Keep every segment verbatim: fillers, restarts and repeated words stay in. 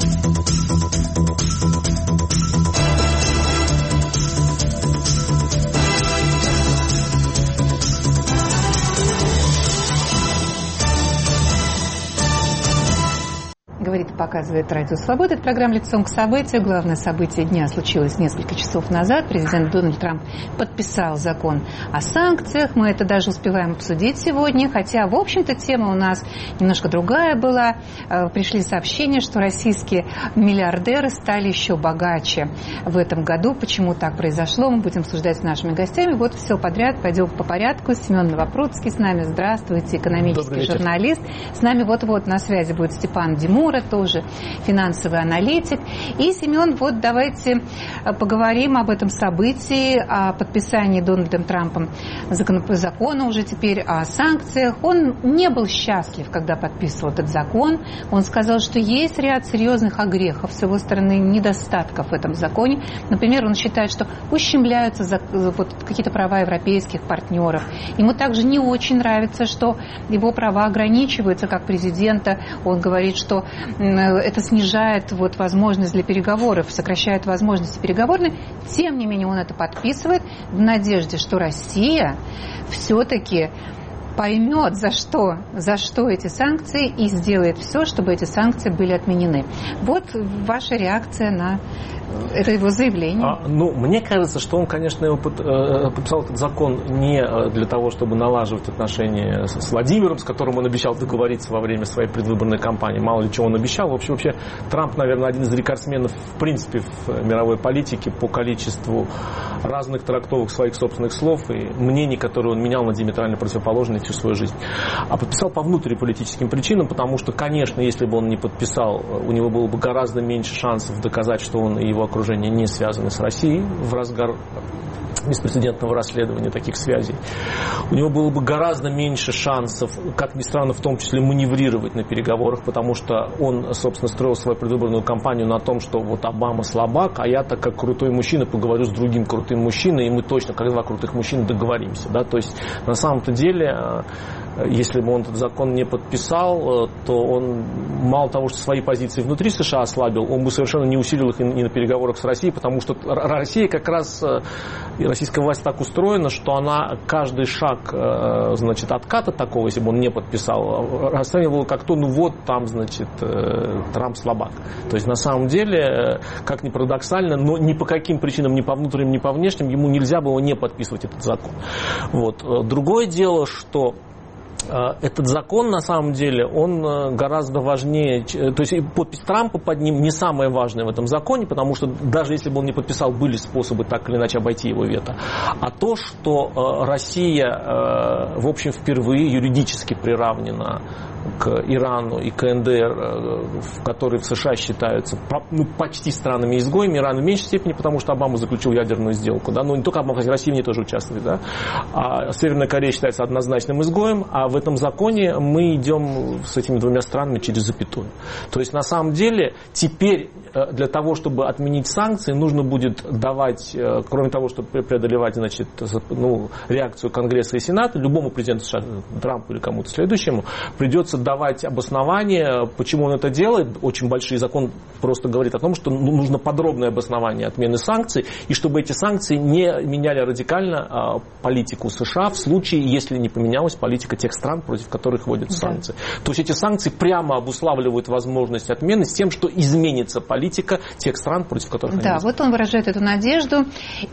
Говорит и показывает Радио Свобода. Это программа «Лицом к событию». Главное событие дня случилось несколько часов назад. Президент Дональд Трамп подписал закон о санкциях. Мы это даже успеваем обсудить сегодня. Хотя, в общем-то, тема у нас немножко другая была. Пришли сообщения, что российские миллиардеры стали еще богаче в этом году. Почему так произошло, мы будем обсуждать с нашими гостями. Вот все подряд. Пойдем по порядку. Семен Новопрудский с нами. Здравствуйте. Экономический журналист. С нами вот-вот на связи будет Степан Димура, тоже финансовый аналитик. И, Семен, вот давайте поговорим об этом событии, о подписании Дональдом Трампом закона уже теперь о санкциях. Он не был счастлив, когда подписывал этот закон. Он сказал, что есть ряд серьезных огрехов с его стороны, недостатков в этом законе. Например, он считает, что ущемляются вот какие-то права европейских партнеров. Ему также не очень нравится, что его права ограничиваются как президента. Он говорит, что это снижает вот возможность для переговоров, сокращает возможности переговорные. Тем не менее, он это подписывает в надежде, что Россия все-таки поймет, за что, за что эти санкции, и сделает все, чтобы эти санкции были отменены. Вот ваша реакция на это его заявление. А, ну, мне кажется, что он, конечно, его под, э, подписал этот закон не для того, чтобы налаживать отношения с, с Владимиром, с которым он обещал договориться во время своей предвыборной кампании. Мало ли чего он обещал. В общем, вообще, Трамп, наверное, один из рекордсменов, в принципе, в мировой политике по количеству разных трактовок своих собственных слов и мнений, которые он менял на диаметрально противоположные всю свою жизнь. А подписал по внутриполитическим причинам, потому что, конечно, если бы он не подписал, у него было бы гораздо меньше шансов доказать, что он и его окружение не связаны с Россией в разгар беспрецедентного расследования таких связей. У него было бы гораздо меньше шансов, как ни странно, в том числе маневрировать на переговорах, потому что он, собственно, строил свою предвыборную кампанию на том, что вот Обама слабак, а я, так как крутой мужчина, поговорю с другим крутым мужчиной, и мы точно, как два крутых мужчины, договоримся. Да? То есть, на самом-то деле, если бы он этот закон не подписал, то он мало того, что свои позиции внутри США ослабил, он бы совершенно не усилил их и на переговорах с Россией, потому что Россия как раз, российская власть так устроена, что она каждый шаг, значит, отката такого, если бы он не подписал, расценивала как то, ну вот там, значит, Трамп слабак. То есть на самом деле, как ни парадоксально, но ни по каким причинам, ни по внутренним, ни по внешним, ему нельзя было не подписывать этот закон. Вот. Другое дело, что этот закон, на самом деле, он гораздо важнее, то есть подпись Трампа под ним не самое важное в этом законе, потому что даже если бы он не подписал, были способы так или иначе обойти его вето. А то, что Россия, в общем, впервые юридически приравнена к Ирану и к эн дэ эр, которые в США считаются ну, почти странами-изгоями, Иран в меньшей степени, потому что Обама заключил ядерную сделку. Да? Но не только Обама, хотя Россия в ней тоже участвует. Да? А Северная Корея считается однозначным изгоем, а в этом законе мы идем с этими двумя странами через запятую. То есть, на самом деле, теперь для того, чтобы отменить санкции, нужно будет давать, кроме того, чтобы преодолевать, значит, ну, реакцию Конгресса и Сената, любому президенту США, Трампу или кому-то следующему, придется давать обоснование, почему он это делает. Очень большой закон просто говорит о том, что нужно подробное обоснование отмены санкций, и чтобы эти санкции не меняли радикально политику США в случае, если не поменялась политика тех стран, против которых вводятся да. санкции. То есть эти санкции прямо обуславливают возможность отмены с тем, что изменится политика тех стран, против которых да, они вот он выражает эту надежду,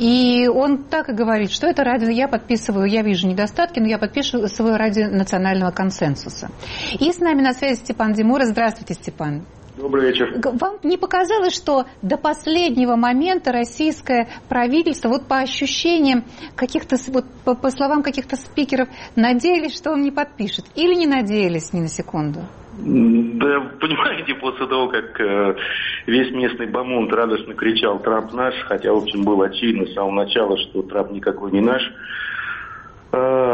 и он так и говорит, что это ради, я подписываю, я вижу недостатки, но я подписываю ради национального консенсуса. И с нами на связи Степан Димура. Здравствуйте, Степан. Добрый вечер. Вам не показалось, что до последнего момента российское правительство, вот по ощущениям каких-то, вот по, по словам каких-то спикеров, надеялись, что он не подпишет? Или не надеялись ни на секунду? Да, понимаете, после того, как э, весь местный бомонд радостно кричал «Трамп наш», хотя, в общем, было очевидно с самого начала, что Трамп никакой не наш, э,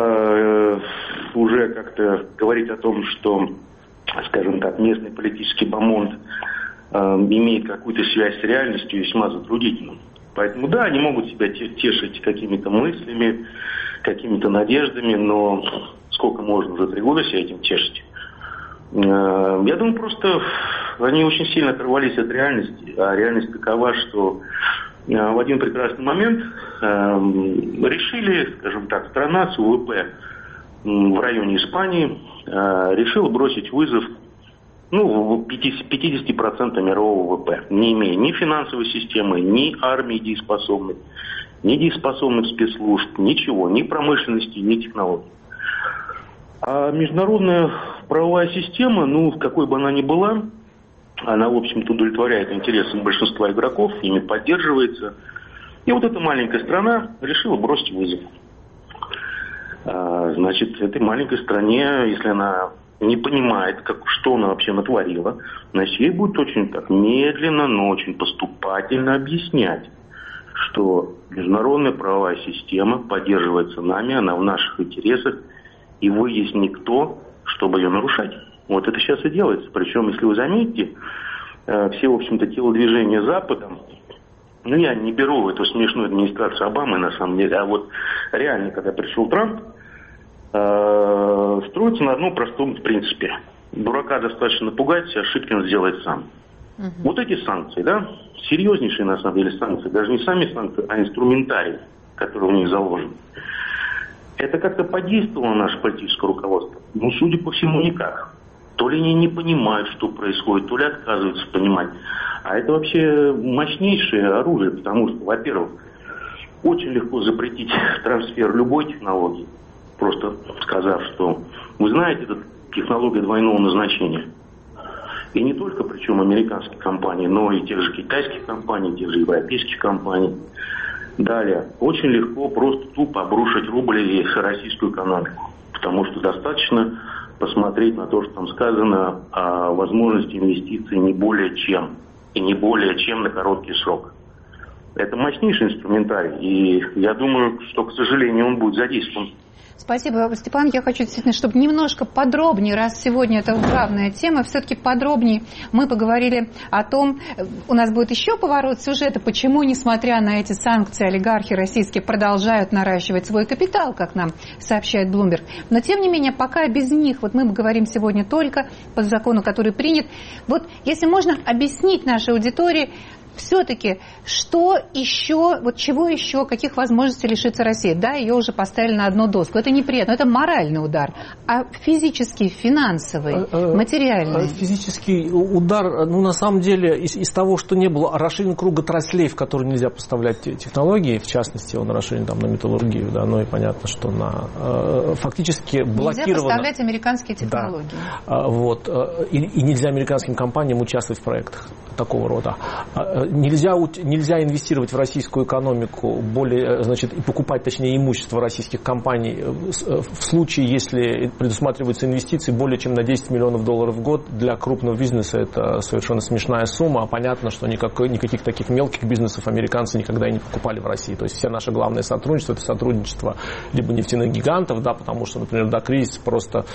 э, уже как-то говорить о том, что, скажем так, местный политический бомонд э, имеет какую-то связь с реальностью, весьма затруднительно. Поэтому, да, они могут себя тешить какими-то мыслями, какими-то надеждами, но сколько можно уже три года себя этим тешить? Я думаю, просто они очень сильно оторвались от реальности. А реальность такова, что в один прекрасный момент э, решили, скажем так, страна с ВВП в районе Испании э, решила бросить вызов ну, пятьдесят процентов мирового ВВП, не имея ни финансовой системы, ни армии дееспособной, ни дееспособных спецслужб, ничего, ни промышленности, ни технологий. А международная правовая система, ну, какой бы она ни была, она, в общем-то, удовлетворяет интересам большинства игроков, ими поддерживается. И вот эта маленькая страна решила бросить вызов. А, значит, этой маленькой стране, если она не понимает, как, что она вообще натворила, значит, ей будет очень так медленно, но очень поступательно объяснять, что международная правовая система поддерживается нами, она в наших интересах, и вы есть никто, чтобы ее нарушать. Вот это сейчас и делается. Причем, если вы заметите, все, в общем-то, телодвижения Западом, ну, я не беру эту смешную администрацию Обамы, на самом деле, а вот реально, когда пришел Трамп, строится на одном простом принципе. Дурака достаточно напугать, ошибки он сделает сам. Uh-huh. Вот эти санкции, да, серьезнейшие, на самом деле, санкции, даже не сами санкции, а инструментарий, который в них заложен. Это как-то подействовало на наше политическое руководство? Ну, судя по всему, никак. То ли они не понимают, что происходит, то ли отказываются понимать. А это вообще мощнейшее оружие, потому что, во-первых, очень легко запретить трансфер любой технологии, просто сказав, что вы знаете, это технология двойного назначения. И не только, причем, американских компаний, но и тех же китайских компаний, тех же европейских компаний. Далее, очень легко просто тупо обрушить рубль и российскую экономику, потому что достаточно посмотреть на то, что там сказано о возможности инвестиций не более чем, и не более чем на короткий срок. Это мощнейший инструментарий, и я думаю, что, к сожалению, он будет задействован. Спасибо, Степан. Я хочу действительно, чтобы немножко подробнее, раз сегодня это главная тема, все-таки подробнее мы поговорили о том, у нас будет еще поворот сюжета, почему, несмотря на эти санкции, олигархи российские продолжают наращивать свой капитал, как нам сообщает Bloomberg. Но, тем не менее, пока без них, вот мы говорим сегодня только по закону, который принят. Вот, если можно объяснить нашей аудитории, все-таки, что еще, вот чего еще, каких возможностей лишится Россия? Да, ее уже поставили на одну доску. Это неприятно, это моральный удар. А физический, финансовый, материальный? Физический удар, ну, на самом деле, из, из того, что не было, расширен круг отраслей, в которые нельзя поставлять технологии, в частности, он расширен там на металлургию, да, ну и понятно, что на э, фактически блокировано. Нельзя поставлять американские технологии. Да, вот, и, и нельзя американским компаниям участвовать в проектах такого рода. Нельзя, нельзя инвестировать в российскую экономику, более, значит, и покупать, точнее, имущество российских компаний в случае, если предусматриваются инвестиции более чем на десять миллионов долларов в год. Для крупного бизнеса это совершенно смешная сумма, а понятно, что никакой, никаких таких мелких бизнесов американцы никогда и не покупали в России. То есть все наше главное сотрудничество, это сотрудничество либо нефтяных гигантов, да, потому что, например, до кризиса просто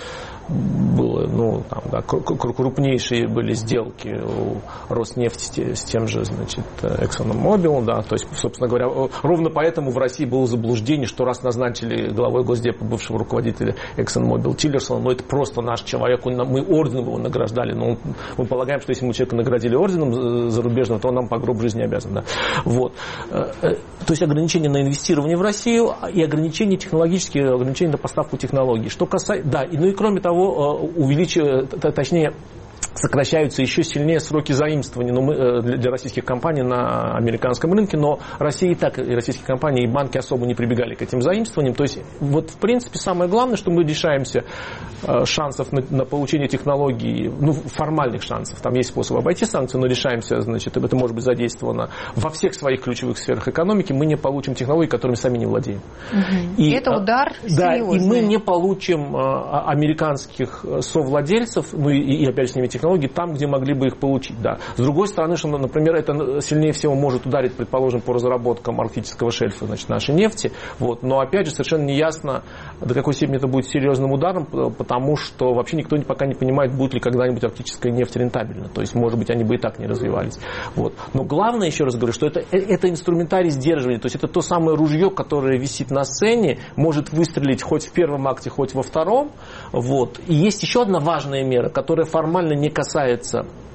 было, ну, там, да, крупнейшие были сделки у Роснефти с тем же, значит, ExxonMobil, да, то есть, собственно говоря, ровно поэтому в России было заблуждение, что раз назначили главой Госдепа бывшего руководителя ExxonMobil Тиллерсона, ну, это просто наш человек, он, мы орденом его награждали, но он, мы полагаем, что если мы человека наградили орденом зарубежным, то он нам по гроб жизни обязан, да. Вот. То есть ограничения на инвестирование в Россию и ограничения технологические, ограничения на поставку технологий. Что касается, да, и, ну и кроме того, увеличивая, точнее, сокращаются еще сильнее сроки заимствования ну, мы, для, для российских компаний на американском рынке, но Россия и так, и российские компании, и банки особо не прибегали к этим заимствованиям. То есть, вот, в принципе, самое главное, что мы лишаемся э, шансов на, на получение технологий, ну, формальных шансов. Там есть способ обойти санкции, но лишаемся, значит, это может быть задействовано во всех своих ключевых сферах экономики, мы не получим технологии, которыми сами не владеем. Угу. И, и это удар да, серьезный. И мы не получим э, американских совладельцев, ну, и, и опять же, с ними технологий, там, где могли бы их получить. Да. С другой стороны, что, например, это сильнее всего может ударить, предположим, по разработкам арктического шельфа, значит, нашей нефти. Вот. Но, опять же, совершенно не ясно, до какой степени это будет серьезным ударом, потому что вообще никто пока не понимает, будет ли когда-нибудь арктическая нефть рентабельна. То есть, может быть, они бы и так не развивались. Вот. Но главное, еще раз говорю, что это, это инструментарий сдерживания. То есть, это то самое ружье, которое висит на сцене, может выстрелить хоть в первом акте, хоть во втором. Вот. И есть еще одна важная мера, которая формально не касается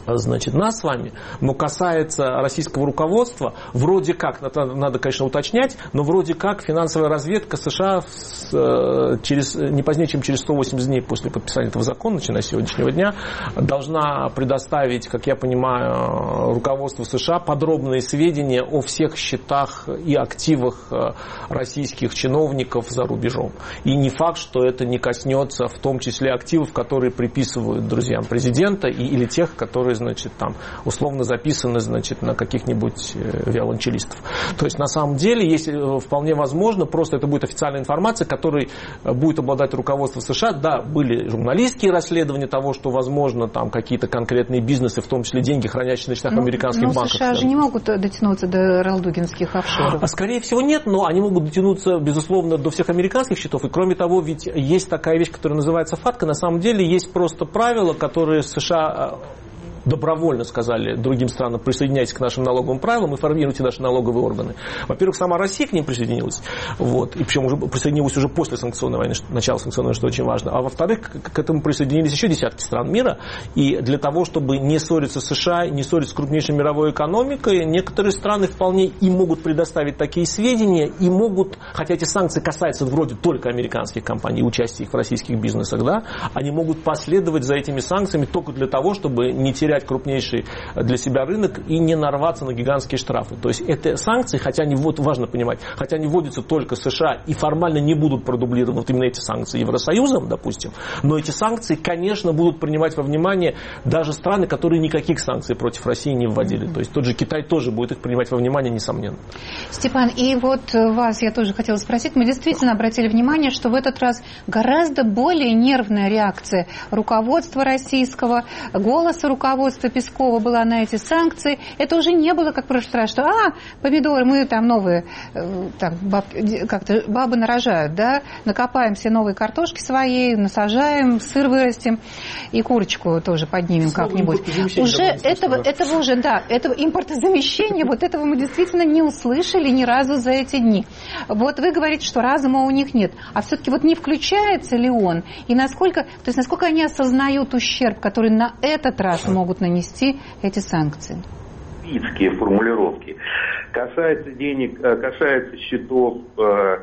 значит, нас с вами, но касается российского руководства, вроде как, это надо, конечно, уточнять, но вроде как финансовая разведка США с, через, не позднее, чем через сто восемьдесят дней после подписания этого закона, начиная с сегодняшнего дня, должна предоставить, как я понимаю, руководству США подробные сведения о всех счетах и активах российских чиновников за рубежом. И не факт, что это не коснется в том числе активов, которые приписывают друзьям президента и, или тех, которые, значит, там условно записаны, значит, на каких-нибудь виолончелистов. То есть, на самом деле, есть вполне возможно, просто это будет официальная информация, которой будет обладать руководство США. Да, были журналистские расследования того, что, возможно, там какие-то конкретные бизнесы, в том числе деньги, хранящиеся на счетах ну, американских ну, банков. США же не могут дотянуться до ралдугинских офшоров. А, скорее всего, нет, но они могут дотянуться, безусловно, до всех американских счетов. И, кроме того, ведь есть такая вещь, которая называется фатка. На самом деле, есть просто правила, которые США добровольно сказали другим странам: присоединяйтесь к нашим налоговым правилам и формируйте наши налоговые органы. Во-первых, сама Россия к ним присоединилась, вот, и причем уже присоединилась уже после санкционной войны, начала санкционной войны, что очень важно. А во-вторых, к этому присоединились еще десятки стран мира, и для того, чтобы не ссориться с США, не ссориться с крупнейшей мировой экономикой, некоторые страны вполне и могут предоставить такие сведения, и могут, хотя эти санкции касаются вроде только американских компаний, участия их в российских бизнесах, да, они могут последовать за этими санкциями только для того, чтобы не терять крупнейший для себя рынок и не нарваться на гигантские штрафы. То есть это санкции, хотя они, вот важно понимать, хотя они вводятся только США и формально не будут продублированы, вот именно эти санкции Евросоюзом, допустим, но эти санкции, конечно, будут принимать во внимание даже страны, которые никаких санкций против России не вводили. То есть тот же Китай тоже будет их принимать во внимание, несомненно. Степан, и вот вас я тоже хотела спросить, мы действительно обратили внимание, что в этот раз гораздо более нервная реакция руководства российского, голоса руководства Пескова была на эти санкции. Это уже не было, как в прошлый раз, что а, помидоры, мы там новые, там, баб, как-то бабы нарожают, да, накопаем все новые картошки своей, насажаем, сыр вырастим и курочку тоже поднимем Слово как-нибудь. Уже этого, этого уже, да, этого импортозамещения, вот этого мы действительно не услышали ни разу за эти дни. Вот вы говорите, что разума у них нет, а все-таки вот не включается ли он? И насколько, то есть насколько они осознают ущерб, который на этот раз могут нанести эти санкции? Физические формулировки. Касается денег, касается счетов э,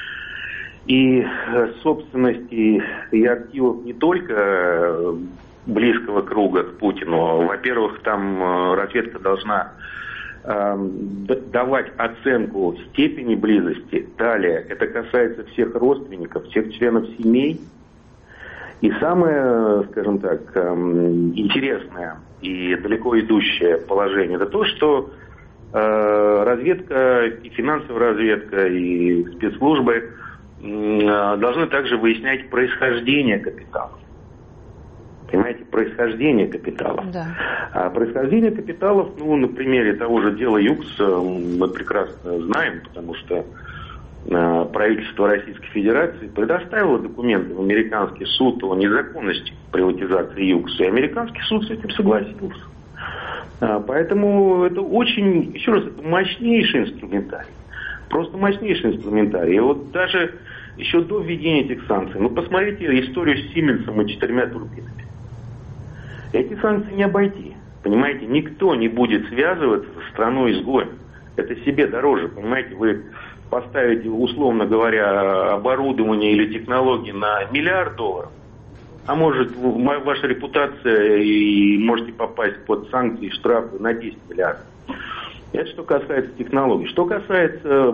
и собственности и активов не только близкого круга к Путину. Во-первых, там разведка должна э, давать оценку степени близости. Далее, это касается всех родственников, всех членов семей. И самое, скажем так, интересное и далеко идущее положение — это то, что разведка, и финансовая разведка, и спецслужбы должны также выяснять происхождение капиталов. Понимаете, происхождение капиталов. Да. А происхождение капиталов, ну, на примере того же дела ЮКС мы прекрасно знаем, потому что правительство Российской Федерации предоставило документы в американский суд о незаконности приватизации ЮКС, и американский суд с этим согласился. Поэтому это очень, еще раз, это мощнейший инструментарий. Просто мощнейший инструментарий. И вот даже еще до введения этих санкций, ну посмотрите историю с Сименсом и четырьмя турбинами. Эти санкции не обойти. Понимаете, никто не будет связываться со страной-изгоем. Это себе дороже, понимаете, вы поставите, условно говоря, оборудование или технологии на миллиард долларов, а может ваша репутация и можете попасть под санкции и штрафы на десять миллиардов. Это что касается технологий. Что касается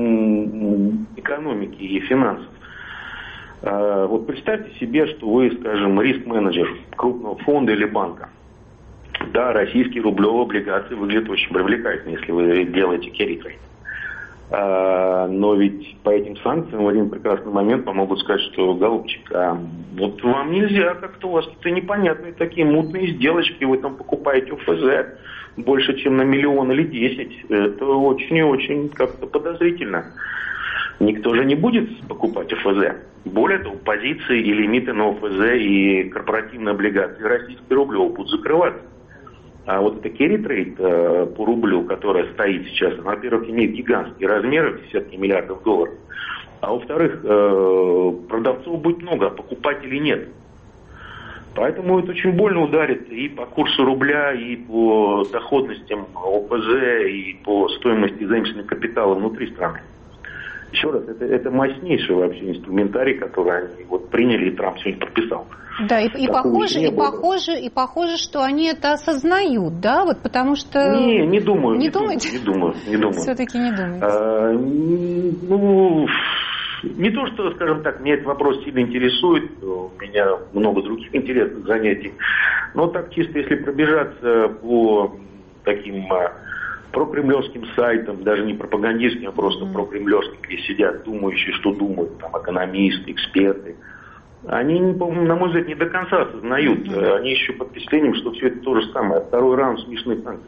экономики и финансов. Вот представьте себе, что вы, скажем, риск-менеджер крупного фонда или банка. Да, российские рублевые облигации выглядят очень привлекательно, если вы делаете керри-трейд. Но ведь по этим санкциям в один прекрасный момент помогут сказать, что, голубчик, а вот вам нельзя, как-то у вас какие-то непонятные такие мутные сделочки, вы там покупаете ОФЗ больше, чем на миллион или десять. Это очень и очень как-то подозрительно. Никто же не будет покупать ОФЗ. Более того, позиции и лимиты на ОФЗ и корпоративные облигации российские рублевые будут закрываться. А вот эта керри-трейд э, по рублю, которая стоит сейчас, она, во-первых, имеет гигантские размеры, десятки миллиардов долларов. А во-вторых, э, продавцов будет много, а покупателей нет. Поэтому это очень больно ударит и по курсу рубля, и по доходностям О П З, и по стоимости заимственного капитала внутри страны. Еще раз, это, это мощнейший вообще инструментарий, который они вот приняли, и Трамп сегодня подписал. Да, и, и, похоже, и, похоже, и похоже, что они это осознают, да, вот потому что... Не, не думаю. Не, не думаете? Не думаю, не думаю. Все-таки не думаете. А, ну, не то, что, скажем так, меня этот вопрос сильно интересует, у меня много других интересных занятий, но так чисто, если пробежаться по таким прокремлевским сайтам, даже не пропагандистским, а просто mm. прокремлевским, где сидят думающие, что думают, там, экономисты, эксперты, они, на мой взгляд, не до конца осознают. Mm. Они еще под впечатлением, что все это то же самое. Второй раунд смешных санкций.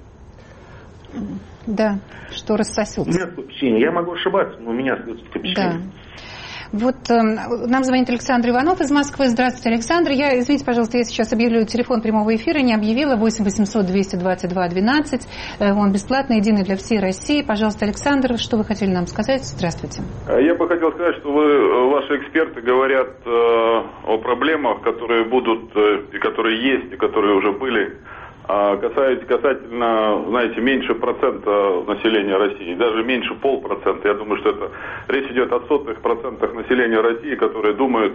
Да, что рассосется. У меня такое впечатление. Я могу ошибаться, но у меня остается такое впечатление. Да. Вот э, нам звонит Александр Иванов из Москвы. Здравствуйте, Александр. Я, извините, пожалуйста, я сейчас объявлю телефон прямого эфира, не объявила. восемь восемьсот двести двадцать два двенадцать. Э, он бесплатный, единый для всей России. Пожалуйста, Александр, что вы хотели нам сказать? Здравствуйте. Я бы хотел сказать, что вы, ваши эксперты говорят э, о проблемах, которые будут, э, и которые есть, и которые уже были. А касается, касательно, знаете, меньше процента населения России, даже меньше полпроцента. Я думаю, что это речь идет о сотых процентах населения России, которые думают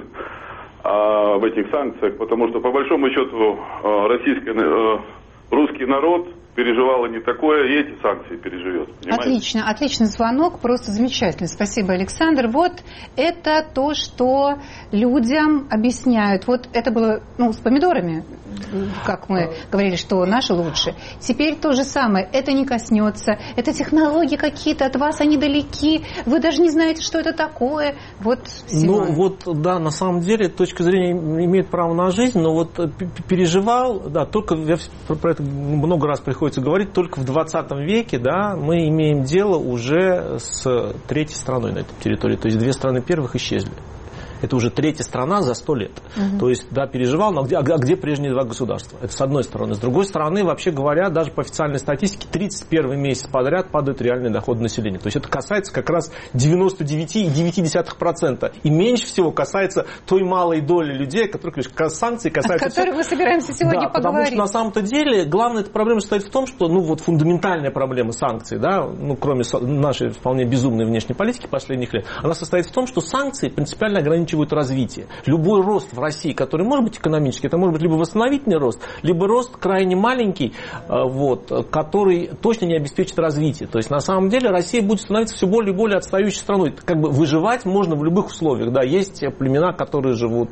а, об этих санкциях, потому что по большому счету а, российский, а, русский народ переживал и не такое, и эти санкции переживет. Понимаете? Отлично, отличный звонок, просто замечательно. Спасибо, Александр. Вот это то, что людям объясняют. Вот это было, ну, с помидорами, как мы говорили, что наши лучше. Теперь то же самое. Это не коснется. Это технологии какие-то, от вас они далеки. Вы даже не знаете, что это такое. Вот, Симон. Ну, вот, да, на самом деле, точка зрения имеет право на жизнь, но вот переживал, да, только, я про это много раз приходится говорить, только в двадцатом веке, да, мы имеем дело уже с третьей страной на этой территории. То есть две страны первых исчезли. Это уже третья страна за сто лет. Угу. То есть, да, переживал, но где, а где прежние два государства? Это с одной стороны. С другой стороны, вообще говоря, даже по официальной статистике, тридцать первый месяц подряд падают реальные доходы населения. То есть, это касается как раз девяносто девять целых девять десятых процента. И меньше всего касается той малой доли людей, которые, как раз санкции касаются... О которых мы собираемся сегодня да, поговорить. Потому что, на самом-то деле, главная эта проблема состоит в том, что, ну, вот фундаментальная проблема санкций, да, ну, кроме нашей вполне безумной внешней политики последних лет, она состоит в том, что санкции принципиально ограничивают развитие. Любой рост в России, который может быть экономический, это может быть либо восстановительный рост, либо рост крайне маленький, вот, который точно не обеспечит развитие. То есть, на самом деле, Россия будет становиться все более и более отстающей страной. Как бы выживать можно в любых условиях. Да, есть племена, которые живут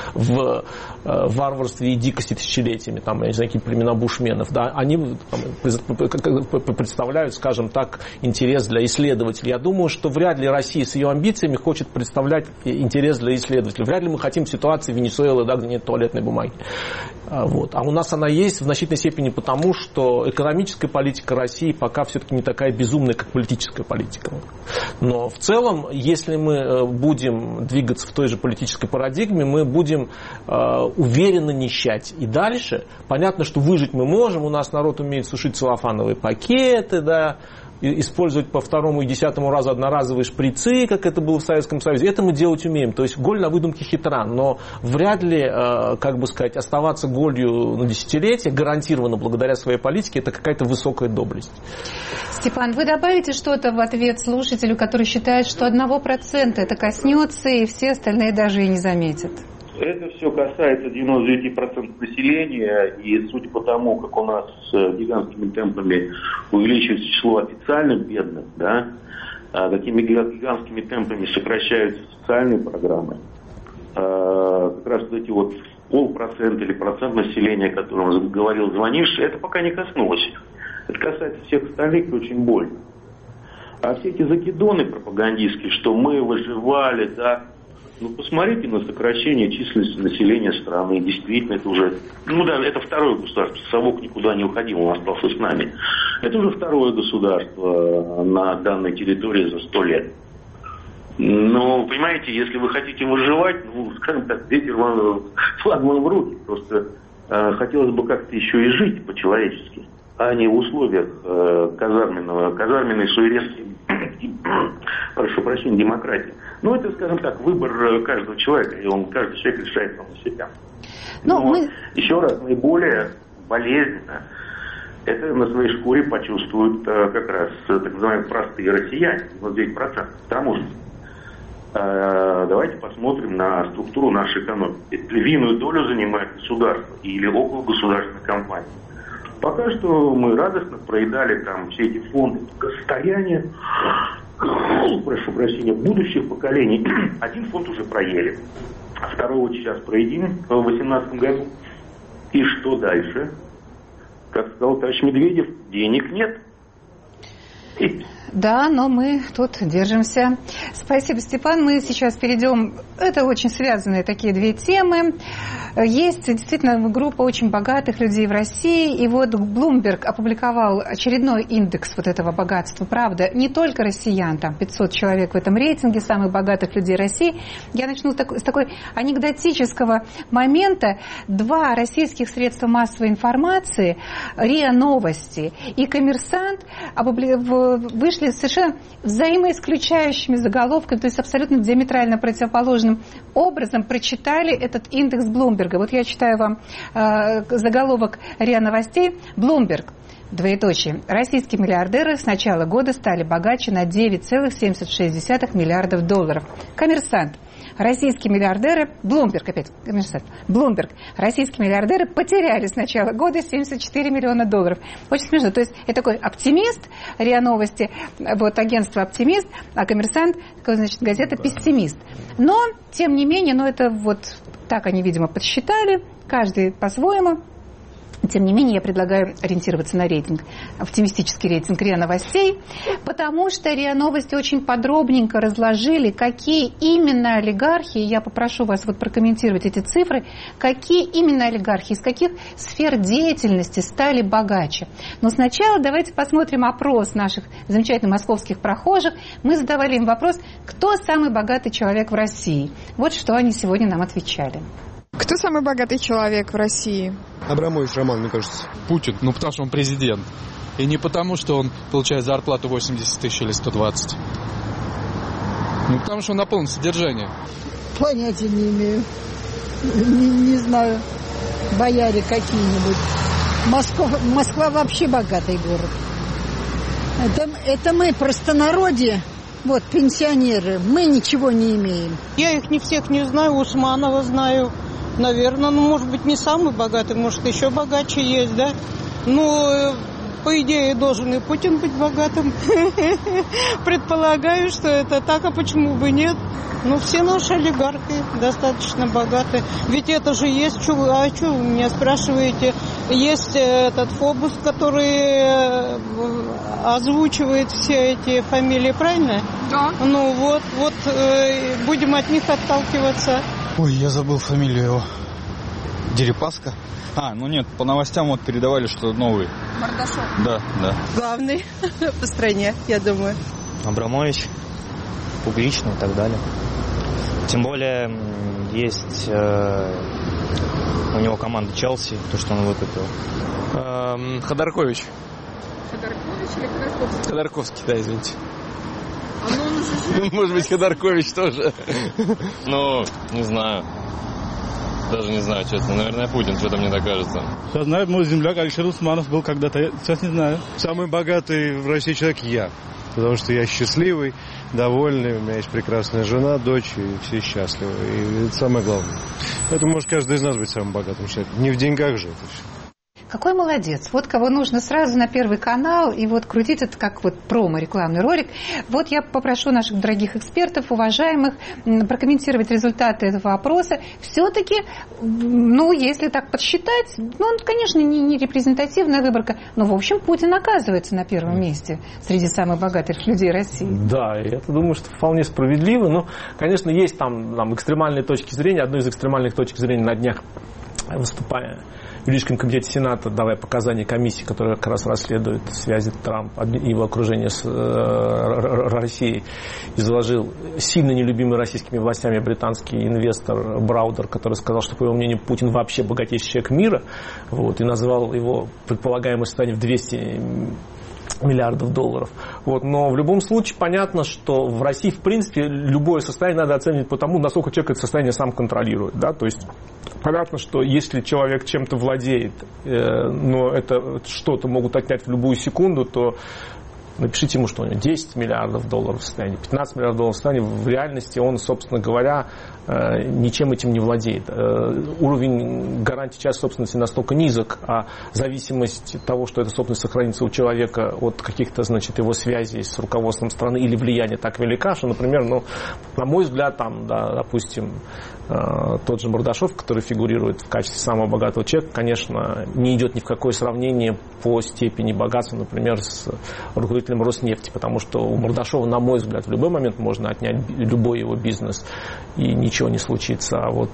в варварстве и дикости тысячелетиями, там, я не знаю, какие племена бушменов, да, они там, представляют, скажем так, интерес для исследователей. Я думаю, что вряд ли Россия с ее амбициями хочет представлять интерес для исследователей. Вряд ли мы хотим ситуации Венесуэлы, да, где нет туалетной бумаги. Вот. А у нас она есть в значительной степени потому, что экономическая политика России пока все-таки не такая безумная, как политическая политика. Но в целом, если мы будем двигаться в той же политической парадигме, мы будем уверенно нищать. И дальше, понятно, что выжить мы можем, у нас народ умеет сушить целлофановые пакеты, да, использовать по второму и десятому разу одноразовые шприцы, как это было в Советском Союзе. Это мы делать умеем. То есть голь на выдумке хитра. Но вряд ли, как бы сказать, оставаться голью на десятилетия, гарантированно благодаря своей политике, это какая-то высокая доблесть. Степан, вы добавите что-то в ответ слушателю, который считает, что одного процента это коснется, и все остальные даже и не заметят? Это все касается девяноста девяти процентов населения, и судя по тому, как у нас с гигантскими темпами увеличивается число официально бедных, да, какими гигантскими темпами сокращаются социальные программы, как раз вот эти вот полпроцента или процент населения, о котором говорил звонивший, это пока не коснулось их. Это касается всех остальных, и очень больно. А все эти закидоны пропагандистские, что мы выживали, да, ну, посмотрите на сокращение численности населения страны. Действительно, это уже... Ну да, это второе государство. Совок никуда не уходил, он остался с нами. Это уже второе государство на данной территории за сто лет. Но, понимаете, если вы хотите выживать, ну, скажем так, ветер вам флагман в руки. Просто э, хотелось бы как-то еще и жить по-человечески, а не в условиях э, казарменного, казарменной суеверной прошу прощения, демократии. Ну, это, скажем так, выбор каждого человека, и он, каждый человек решает сам на себя. Но, Но мы... еще раз, наиболее болезненно это на своей шкуре почувствуют как раз так называемые простые россияне, девяносто девять процентов. Потому что э, давайте посмотрим на структуру нашей экономики. Львиную долю занимает государство или около государственной компании. Пока что мы радостно проедали там все эти фонды состояния, прошу прощения, будущих поколений. Один фонд уже проели, второй вот сейчас проедим в две тысячи восемнадцатом году. И что дальше? Как сказал товарищ Медведев, денег нет. И... Да, но мы тут держимся. Спасибо, Степан. Мы сейчас перейдем... Это очень связанные такие две темы. Есть действительно группа очень богатых людей в России. И вот Bloomberg опубликовал очередной индекс вот этого богатства. Правда, не только россиян, там пятьсот человек в этом рейтинге самых богатых людей России. Я начну с такой, с такой анекдотического момента. Два российских средства массовой информации, РИА Новости и Коммерсант, вышли с совершенно взаимоисключающими заголовками, то есть абсолютно диаметрально противоположным образом прочитали этот индекс Блумберга. Вот я читаю вам э, заголовок РИА Новостей. Блумберг. Двоеточие. Российские миллиардеры с начала года стали богаче на девять целых семьдесят шесть десятых миллиардов долларов. Коммерсант. Российские миллиардеры, Блумберг опять, коммерсант, Блумберг, российские миллиардеры потеряли с начала года семьдесят четыре миллиона долларов. Очень смешно. То есть это такой оптимист, РИА Новости, вот агентство оптимист, а коммерсант, значит, газета пессимист. Но, тем не менее, ну это вот так они, видимо, подсчитали, каждый по-своему. Тем не менее, я предлагаю ориентироваться на рейтинг, оптимистический рейтинг РИА Новостей, потому что РИА Новости очень подробненько разложили, какие именно олигархи, я попрошу вас вот прокомментировать эти цифры, какие именно олигархи, из каких сфер деятельности стали богаче. Но сначала давайте посмотрим опрос наших замечательных московских прохожих. Мы задавали им вопрос, кто самый богатый человек в России. Вот что они сегодня нам отвечали. Кто самый богатый человек в России? Абрамович Роман, мне кажется. Путин, ну потому что он президент. И не потому, что он получает зарплату восемьдесят тысяч или сто двадцать. Ну потому что он на полном содержании. Понятия не имею. Не, не знаю. Бояре какие-нибудь. Москва, Москва вообще богатый город. Это, это мы простонародье. Вот, пенсионеры. Мы ничего не имеем. Я их не всех не знаю. Усманова знаю. Наверное, ну, может быть, не самый богатый, может, еще богаче есть, да? Ну, по идее, должен и Путин быть богатым. Предполагаю, что это так, а почему бы нет? Ну, все наши олигархи достаточно богаты. Ведь это же есть, а что вы меня спрашиваете? Есть этот Фобус, который озвучивает все эти фамилии, правильно? Да. Ну, вот, вот, будем от них отталкиваться. Ой, я забыл фамилию его. Дерипаска? А, ну нет, по новостям вот передавали, что новый. Мордашов. Да, да. Главный по стране, я думаю. Абрамович, публично и так далее. Тем более есть э, у него команда Челси, то, что он выкупил. Эм, Ходоркович. Ходоркович или Ходорковский? Ходорковский, да, извините. А ну он уже живет. Может быть, Ходоркович тоже. Ну, не знаю. Даже не знаю, честно. Наверное, Путин, что-то мне так кажется. Сейчас знает мой земляк Алексей Усманов был когда-то. Сейчас не знаю. Самый богатый в России человек я. Потому что я счастливый, довольный. У меня есть прекрасная жена, дочь, и все счастливы. И это самое главное. Поэтому может каждый из нас быть самым богатым человеком. Не в деньгах же это все. Какой молодец. Вот кого нужно сразу на Первый канал и вот крутить это как вот промо-рекламный ролик. Вот я попрошу наших дорогих экспертов, уважаемых, прокомментировать результаты этого опроса. Все-таки, ну, если так подсчитать, ну, конечно, не, не репрезентативная выборка, но, в общем, Путин оказывается на первом месте среди самых богатых людей России. Да, я думаю, что вполне справедливо. Но, конечно, есть там, там экстремальные точки зрения. Одной из экстремальных точек зрения на днях, выступая в юридическом комитете Сената, давая показания комиссии, которая как раз расследует связи Трампа и его окружения с э, Россией, изложил сильно нелюбимый российскими властями британский инвестор Браудер, который сказал, что, по его мнению, Путин вообще богатейший человек мира, вот, и назвал его предполагаемое состояние в двести миллиардов долларов. Вот. Но в любом случае понятно, что в России, в принципе, любое состояние надо оценивать по тому, насколько человек это состояние сам контролирует. Да? То есть понятно, что если человек чем-то владеет, э, но это что-то могут отнять в любую секунду, то напишите ему, что у него десять миллиардов долларов в состоянии, пятнадцать миллиардов долларов в состоянии. В реальности он, собственно говоря, ничем этим не владеет. Уровень гарантии частной собственности настолько низок, а зависимость от того, что эта собственность сохранится у человека от каких-то, значит, его связей с руководством страны или влияния так велика, что, например, ну, на мой взгляд, там, да, допустим, тот же Мордашов, который фигурирует в качестве самого богатого человека, конечно, не идет ни в какое сравнение по степени богатства, например, с руководителем Роснефти, потому что у Мордашова, на мой взгляд, в любой момент можно отнять любой его бизнес, и ничего не случится. А вот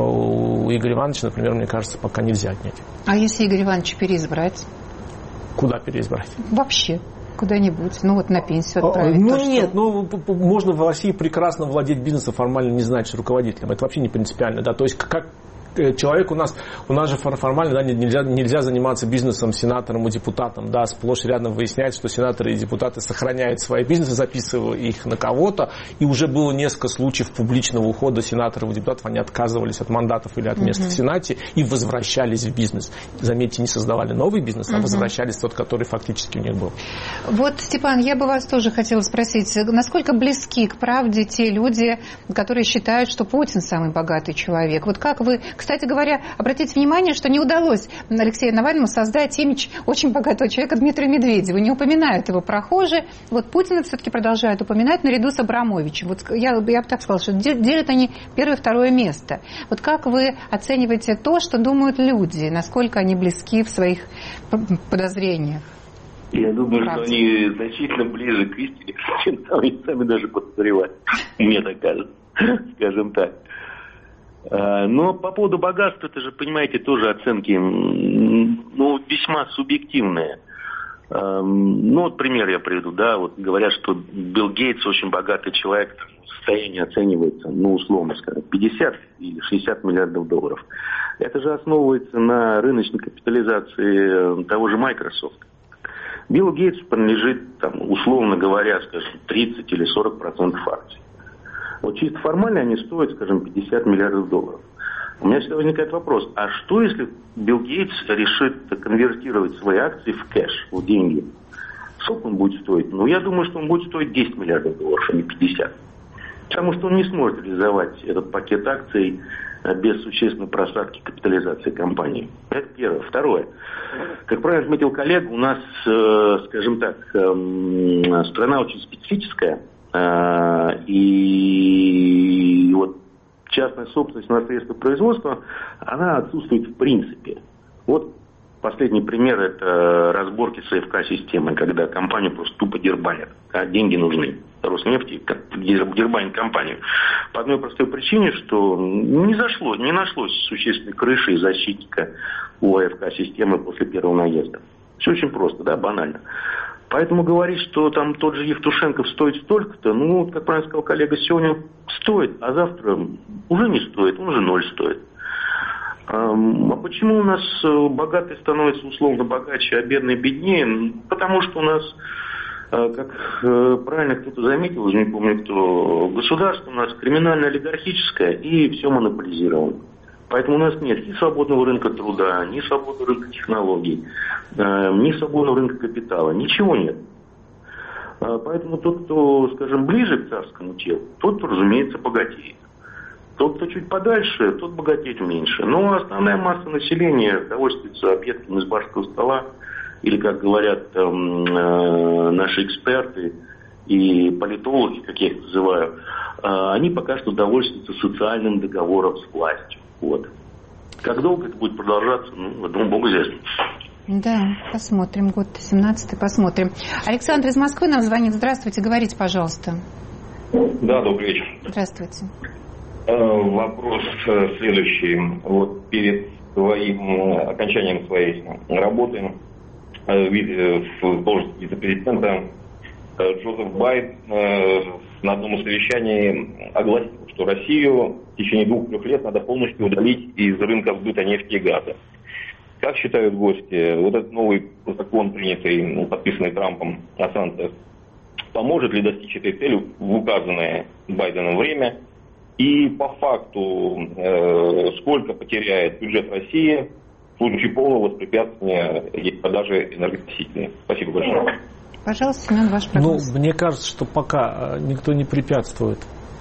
у Игоря Ивановича, например, мне кажется, пока нельзя отнять. А если Игоря Ивановича переизбрать? Куда переизбрать? Вообще. Куда-нибудь, ну вот на пенсию отправить. Ну то, нет, что... ну можно в России прекрасно владеть бизнесом, формально не значит руководителем. Это вообще не принципиально, да. То есть как человек у нас, у нас же формально, да, нельзя, нельзя заниматься бизнесом сенатором и депутатом, да, сплошь и рядом выясняется, что сенаторы и депутаты сохраняют свои бизнесы, записывая их на кого-то, и уже было несколько случаев публичного ухода сенаторов и депутатов, они отказывались от мандатов или от мест uh-huh. в Сенате и возвращались в бизнес. Заметьте, не создавали новый бизнес, uh-huh. а возвращались в тот, который фактически у них был. Вот, Степан, я бы вас тоже хотела спросить, насколько близки к правде те люди, которые считают, что Путин самый богатый человек? Вот как вы... Кстати говоря, обратите внимание, что не удалось Алексею Навальному создать имидж очень богатого человека Дмитрия Медведева. Не упоминают его прохожие. Вот Путина все-таки продолжают упоминать наряду с Абрамовичем. Вот я, я бы так сказала, что делят они первое и второе место. Вот как вы оцениваете то, что думают люди? Насколько они близки в своих подозрениях? Я думаю, Правда. что они значительно ближе к истине, чем сами, сами даже подозревают. Мне так кажется, скажем так. Но по поводу богатства, это же, понимаете, тоже оценки, ну, весьма субъективные. Ну, вот пример я приведу, да, вот говорят, что Билл Гейтс очень богатый человек, состояние оценивается, ну, условно скажем, пятьдесят или шестьдесят миллиардов долларов. Это же основывается на рыночной капитализации того же Microsoft. Биллу Гейтсу принадлежит, там, условно говоря, скажем, тридцать или сорок процентов акций. Вот чисто формально они стоят, скажем, пятьдесят миллиардов долларов. У меня всегда возникает вопрос, а что если Билл Гейтс решит конвертировать свои акции в кэш, в деньги? Сколько он будет стоить? Ну, я думаю, что он будет стоить десять миллиардов долларов, а не пятьдесят. Потому что он не сможет реализовать этот пакет акций без существенной просадки капитализации компании. Это первое. Второе. Как правильно отметил коллега, у нас, скажем так, страна очень специфическая. И вот частная собственность на средства производства, она отсутствует в принципе. Вот последний пример – это разборки с АФК-системой, когда компанию просто тупо дербанят, а деньги нужны. Роснефти дербанит компанию. По одной простой причине, что не зашло, не нашлось существенной крыши и защитника у АФК-системы после первого наезда. Все очень просто, да, банально. Поэтому говорить, что там тот же Евтушенков стоит столько-то, ну, как правильно сказал коллега, сегодня стоит, а завтра уже не стоит, он уже ноль стоит. А почему у нас богатые становятся условно богаче, а бедные беднее? Потому что у нас, как правильно кто-то заметил, уже не помню кто, государство у нас криминально-олигархическое и все монополизировано. Поэтому у нас нет ни свободного рынка труда, ни свободного рынка технологий, ни свободного рынка капитала. Ничего нет. Поэтому тот, кто, скажем, ближе к царскому телу, тот, разумеется, богатеет. Тот, кто чуть подальше, тот богатеет меньше. Но основная масса населения довольствуется объедками с барского стола, или, как говорят там, наши эксперты и политологи, как я их называю, они пока что довольствуются социальным договором с властью. Вот. Как долго это будет продолжаться, ну, я думаю, Богу известно. Да, посмотрим. Год семнадцатый, посмотрим. Александр из Москвы нам звонит. Здравствуйте, говорите, пожалуйста. Да, добрый вечер. Здравствуйте. Вопрос следующий. Вот перед своим окончанием своей работы в должности вице-президента Джозеф Байден на одном из совещаний огласил, что Россию в течение двух-трех лет надо полностью удалить из рынка сбыта нефти и газа. как считают гости, вот этот новый закон, принятый, подписанный Трампом о санкциях, поможет ли достичь этой цели в указанное Байденом время? И по факту, э, сколько потеряет бюджет России в случае полного воспрепятствия продажи энергоносителей? Спасибо большое. Пожалуйста, Семен, ваш прогноз. Ну, мне кажется, что пока никто не препятствует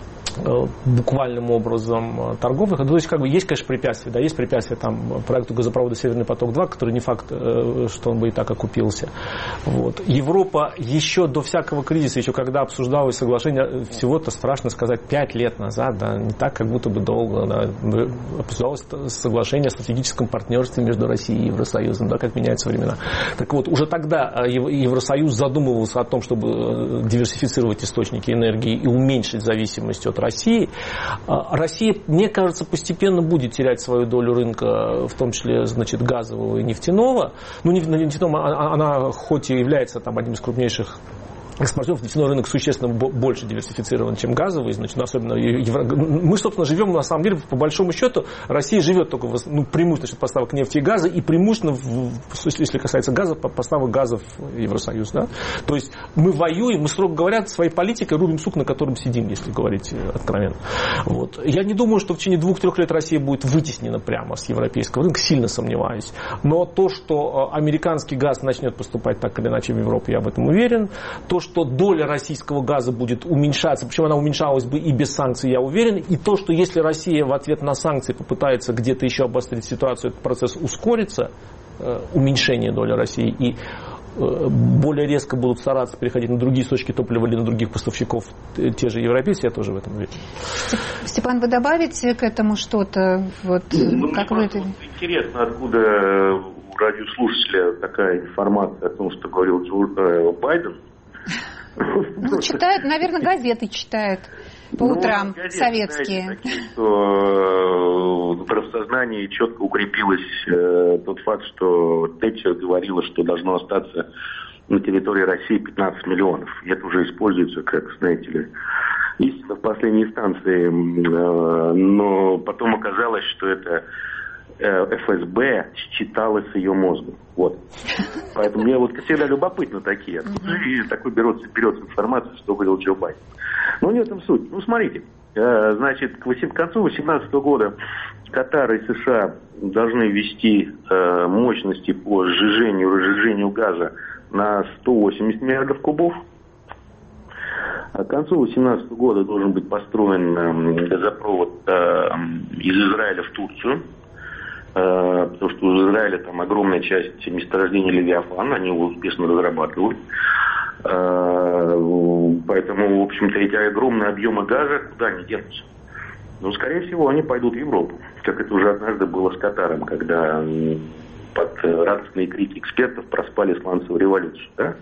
буквальным образом торговых. То есть, как бы, есть, конечно, препятствия. Да, есть препятствия там, проекту газопровода «Северный поток-два», который не факт, что он бы и так окупился. Вот. Европа еще до всякого кризиса, еще когда обсуждалось соглашение, всего-то страшно сказать, пять лет назад, да, не так, как будто бы долго, да, обсуждалось соглашение о стратегическом партнерстве между Россией и Евросоюзом, да, как меняются времена. Так вот, уже тогда Евросоюз задумывался о том, чтобы диверсифицировать источники энергии и уменьшить зависимость от России. Россия, мне кажется, постепенно будет терять свою долю рынка, в том числе, значит, газового и нефтяного. Ну, нефтяного, она хоть и является там одним из крупнейших экспортеров, нефтяной рынок существенно больше диверсифицирован, чем газовый, значит, особенно евро... мы, собственно, живем, на самом деле, по большому счету, Россия живет только в, ну, преимущественно счет поставок нефти и газа, и преимущественно, в, если касается газа, поставок газа в Евросоюз, да? То есть мы воюем, мы, строго говоря, своей политикой рубим сук, на котором сидим, если говорить откровенно. Вот. Я не думаю, что в течение двух-трех лет Россия будет вытеснена прямо с европейского рынка, сильно сомневаюсь. Но то, что американский газ начнет поступать так или иначе в Европу, я в этом уверен. То, что доля российского газа будет уменьшаться, причем она уменьшалась бы и без санкций, я уверен, и то, что если Россия в ответ на санкции попытается где-то еще обострить ситуацию, этот процесс ускорится, э, уменьшение доли России, и э, более резко будут стараться переходить на другие источники топлива или на других поставщиков, те же европейцы, я тоже в этом уверен. Степан, вы добавите к этому что-то? Вот, ну, как мне вы это... интересно, откуда у радиослушателя такая информация о том, что говорил Джо Байден. Ну, читает, наверное, газеты читает по утрам, ну, газеты, советские. Знаете, такие, что в сознании четко укрепилось э, тот факт, что Тэтчер говорила, что должно остаться на территории России пятнадцать миллионов. И это уже используется, как, знаете ли, истина в последней инстанции. Э, но потом оказалось, что это эф эс бэ считало с ее мозгом. Вот. Поэтому мне вот всегда любопытно такие. И такой берется, берется информация, что говорил Джо Байден. Но не в этом суть. Ну, смотрите. Значит, к концу две тысячи восемнадцатого года Катар и США должны ввести мощности по сжижению, разжижению газа на сто восемьдесят миллиардов кубов. А к концу две тысячи восемнадцатого года должен быть построен газопровод из Израиля в Турцию. Потому что у Израиля там огромная часть месторождения Левиафан, они его успешно разрабатывают. Поэтому, в общем-то, эти огромные объемы газа куда они денутся? Ну, скорее всего, они пойдут в Европу, как это уже однажды было с Катаром, когда под радостные крики экспертов проспали сланцевую революцию, да?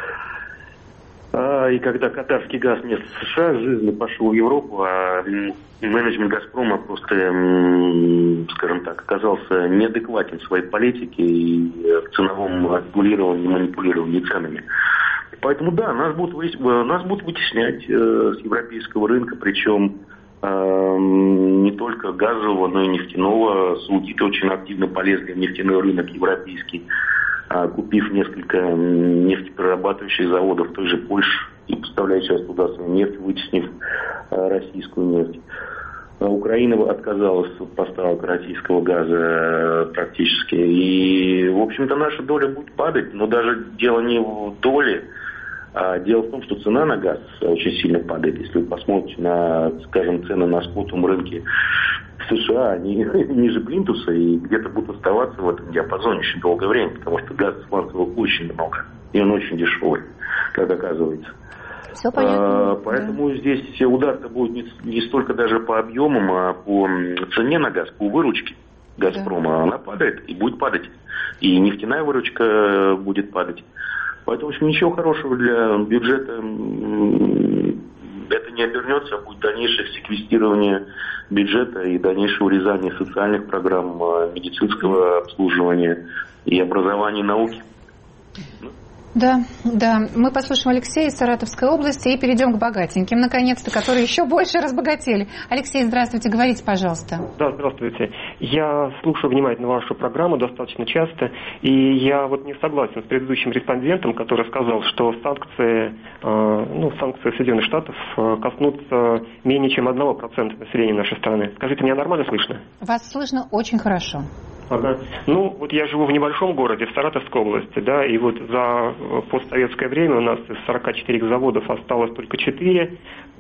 И когда катарский газ вместо США жизненно пошел в Европу, а менеджмент «Газпрома» просто, скажем так, оказался неадекватен в своей политике и в ценовом регулировании, манипулировании ценами. Поэтому, да, нас будут, нас будут вытеснять с европейского рынка, причем не только газового, но и нефтяного. Саудиты очень активно полезли в нефтяной рынок европейский, купив несколько нефтеперерабатывающих заводов в той же Польше и поставляя сейчас туда свою нефть, вытеснив российскую нефть. Украина отказалась от поставок российского газа практически. И, в общем-то, наша доля будет падать. Но даже дело не в доле, а дело в том, что цена на газ очень сильно падает. Если вы посмотрите на, скажем, цены на спотовом рынке в США, они ниже плинтуса и где-то будут оставаться в этом диапазоне очень долгое время, потому что газа сланцевого очень много. И он очень дешевый, как оказывается. Все понятно. А, поэтому да. Здесь удар-то будет не, не столько даже по объемам, а по цене на газ, по выручке «Газпрома». Да. Она падает и будет падать. И нефтяная выручка будет падать. Поэтому, в общем, ничего хорошего для бюджета это не обернется, а будет дальнейшее секвестирование бюджета и дальнейшее урезание социальных программ, медицинского обслуживания и образования и науки. Да, да. Мы послушаем Алексея из Саратовской области и перейдем к богатеньким, наконец-то, которые еще больше разбогатели. Алексей, здравствуйте, говорите, пожалуйста. Да, здравствуйте. Я слушаю внимательно вашу программу достаточно часто, и я вот не согласен с предыдущим респондентом, который сказал, что санкции, ну, санкции Соединенных Штатов коснутся менее чем одного процента населения нашей страны. Скажите, меня нормально слышно? Вас слышно очень хорошо. Ага. Ну, вот я живу в небольшом городе, в Саратовской области, да, и вот за постсоветское время у нас из сорока четырёх заводов осталось только четыре.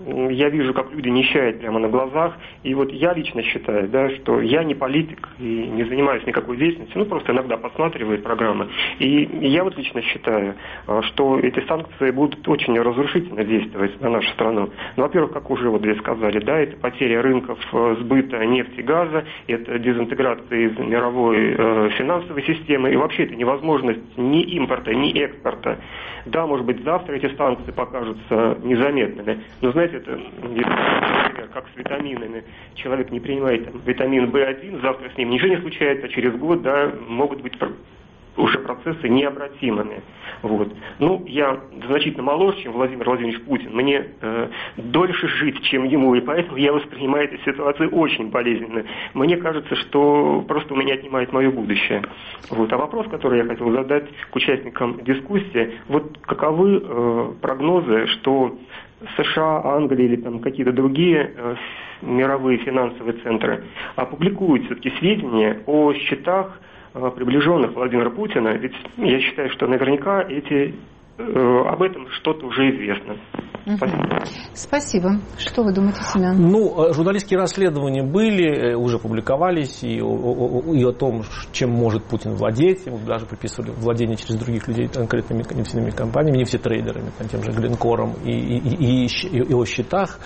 Я вижу, как люди нищают прямо на глазах, и вот я лично считаю, да, что я не политик и не занимаюсь никакой деятельностью, ну, просто иногда посматриваю программы, и я вот лично считаю, что эти санкции будут очень разрушительно действовать на нашу страну. Ну, во-первых, как уже вот здесь сказали, да, это потеря рынков сбыта нефти и газа, это дезинтеграция из мировой э, финансовой системы, и вообще это невозможность ни импорта, ни экспорта. Да, может быть, завтра эти санкции покажутся незаметными, но, знаете, это, например, как с витаминами. Человек не принимает там, витамин бэ один, завтра с ним ничего не случается, а через год, да, могут быть уже процессы необратимыми. Вот. Ну, я значительно моложе, чем Владимир Владимирович Путин. Мне э, дольше жить, чем ему, и поэтому я воспринимаю эту ситуацию очень болезненно. Мне кажется, что просто у меня отнимает мое будущее. Вот. А вопрос, который я хотел задать к участникам дискуссии, вот каковы э, прогнозы, что США, Англия или там какие-то другие э, мировые финансовые центры опубликуют все-таки сведения о счетах приближенных Владимира Путина, ведь я считаю, что наверняка эти, э, об этом что-то уже известно. Спасибо. Спасибо. Что вы думаете, Семен? Ну, журналистские расследования были, уже публиковались, и о, и о том, чем может Путин владеть. Ему даже приписывали владение через других людей конкретными нефтяными компаниями, не все трейдерами, там, тем же Глинкором, и, и, и, и, и о счетах.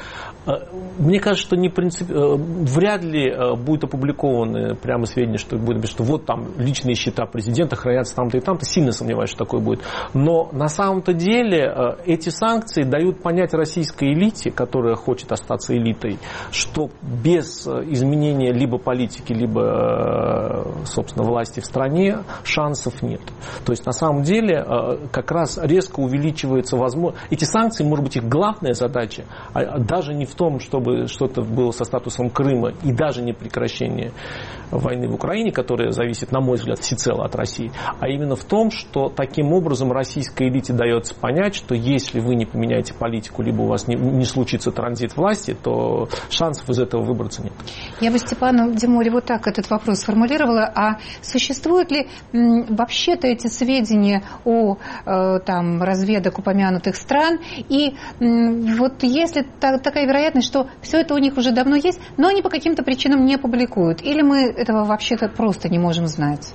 Мне кажется, что не принцип... вряд ли будут опубликованы прямо сведения, что будет, что вот там личные счета президента хранятся там-то и там-то. Сильно сомневаюсь, что такое будет. Но на самом-то деле эти санкции дают понять российской элите, которая хочет остаться элитой, что без изменения либо политики, либо, собственно, власти в стране шансов нет. То есть, на самом деле, как раз резко увеличивается возможность... Эти санкции, может быть, их главная задача, даже не в том, чтобы что-то было со статусом Крыма, и даже не прекращение войны в Украине, которая зависит, на мой взгляд, всецело от России, а именно в том, что таким образом российской элите дается понять, что если вы не поменяете политику, либо у вас не, не случится транзит власти, то шансов из этого выбраться нет. Я бы Степану Демуре вот так этот вопрос сформулировала. А существуют ли м, вообще-то эти сведения о э, там, разведок упомянутых стран? И м, вот если та, такая вероятность, что все это у них уже давно есть, но они по каким-то причинам не публикуют? Или мы этого вообще-то просто не можем знать?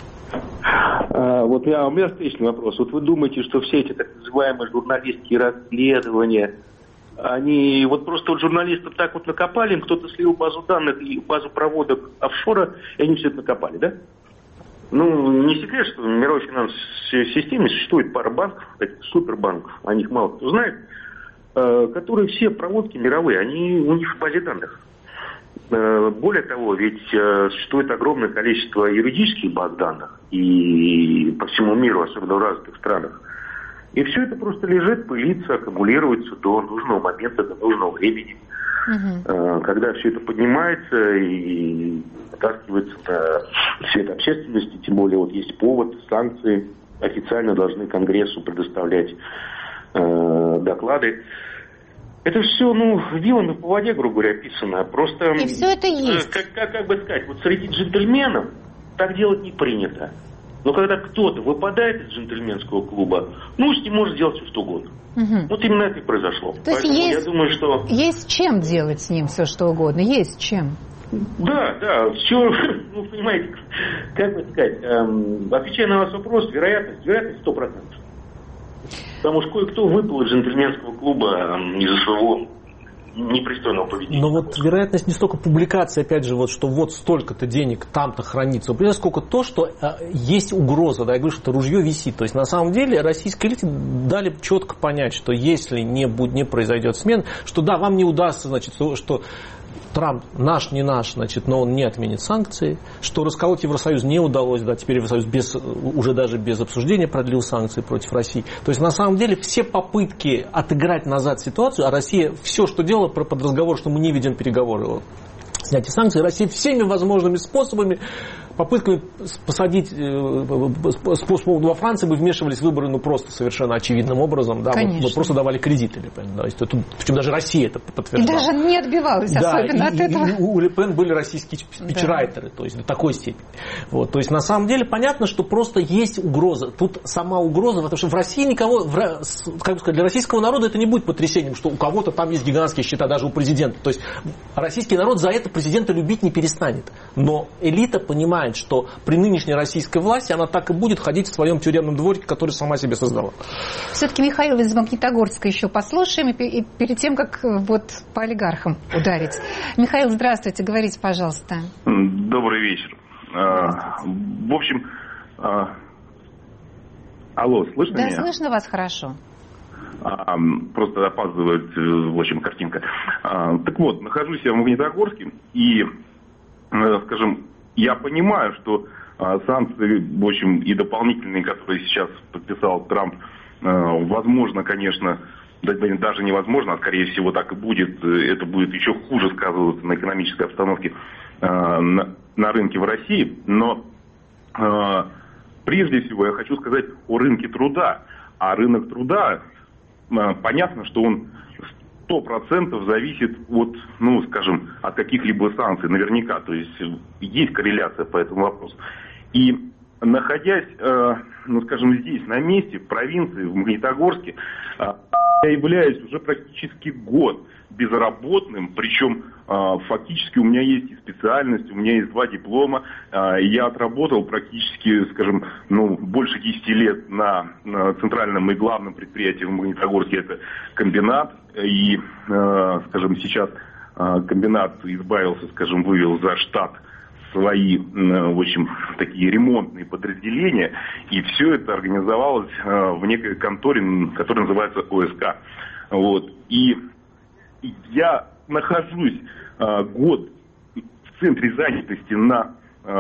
А, вот я, у меня встречный вопрос. Вот вы думаете, что все эти так называемые журналистские расследования, они вот просто вот журналистов так вот накопали, им кто-то слил базу данных и базу проводок офшора, и они все это накопали, да? Ну, не секрет, что в мировой финансовой системе существует пара банков, таких супербанков, о них мало кто знает, которые все проводки мировые, они у них в базе данных. Более того, ведь существует огромное количество юридических баз данных и по всему миру, особенно в развитых странах. И все это просто лежит, пылится, аккумулируется до нужного момента, до нужного времени. Uh-huh. Когда все это поднимается и вытаскивается на свет общественности, тем более вот есть повод, санкции официально должны Конгрессу предоставлять э, доклады. Это все, ну, вилами по воде, грубо говоря, описано. Просто... И все это есть. Как, как, как бы сказать, вот среди джентльменов так делать не принято. Но когда кто-то выпадает из джентльменского клуба, ну, с ним можно делать все, что угодно. Угу. Вот именно это и произошло. То есть есть, я думаю, что... есть чем делать с ним все, что угодно. Есть чем. Да, да. Все, ну, понимаете, как бы сказать, эм, отвечая на ваш вопрос, вероятность, вероятность сто процентов. Потому что кое-кто выпал из джентльменского клуба эм, из-за своего непристойного поведения. Но вот вероятность не столько публикации, опять же, вот, что вот столько-то денег там-то хранится, вот, сколько то, что а, есть угроза, да, я говорю, что ружье висит. То есть, на самом деле, российской элите дали четко понять, что если не, будет, не произойдет смена, что да, вам не удастся, значит, что, что Трамп наш, не наш, значит, но он не отменит санкции, что расколоть Евросоюз не удалось, да, теперь Евросоюз без, уже даже без обсуждения продлил санкции против России. То есть, на самом деле, все попытки отыграть назад ситуацию, а Россия все, что делала под разговор, что мы не ведем переговоры, снятие санкций, Россия всеми возможными способами, попытками посадить способом во Франции мы вмешивались в выборы, ну, просто совершенно очевидным образом, да, вот, вот просто давали кредиты Ле Пен, да, это, причем даже Россия это подтверждала. И даже не отбивалась, да, особенно и, от этого. И, и у Ле Пен были российские спичрайтеры, да. То есть до такой степени. Вот, то есть на самом деле понятно, что просто есть угроза. Тут сама угроза, потому что в России никого, в, как бы сказать, для российского народа это не будет потрясением, что у кого-то там есть гигантские счета, даже у президента. То есть российский народ за это президента любить не перестанет. Но элита понимает, что при нынешней российской власти она так и будет ходить в своем тюремном дворике, который сама себе создала. Все-таки Михаил из Магнитогорска еще послушаем, и перед тем, как вот по олигархам ударить. Михаил, здравствуйте, говорите, пожалуйста. Добрый вечер. В общем, алло, слышно да, меня? Да, слышно вас хорошо. Просто опаздывает, в общем, картинка. Так вот, нахожусь я в Магнитогорске, и, скажем, я понимаю, что э, санкции, в общем, и дополнительные, которые сейчас подписал Трамп, э, возможно, конечно, да, даже невозможно, а скорее всего так и будет, это будет еще хуже сказываться на экономической обстановке э, на, на рынке в России. Но э, прежде всего я хочу сказать о рынке труда. А рынок труда, э, понятно, что он сто процентов зависит от, ну, скажем, от каких-либо санкций, наверняка. То есть есть корреляция по этому вопросу. И находясь, э, ну, скажем, здесь, на месте, в провинции, в Магнитогорске, э, я являюсь уже практически год безработным, причем э, фактически у меня есть и специальность, у меня есть два диплома, э, и я отработал практически, скажем, ну, больше десяти лет на, на центральном и главном предприятии в Магнитогорске, это комбинат, и, э, скажем, сейчас э, комбинат избавился, скажем, вывел за штат свои, в общем, такие ремонтные подразделения, и все это организовалось в некой конторе, которая называется О С К. Вот. И я нахожусь год в центре занятости на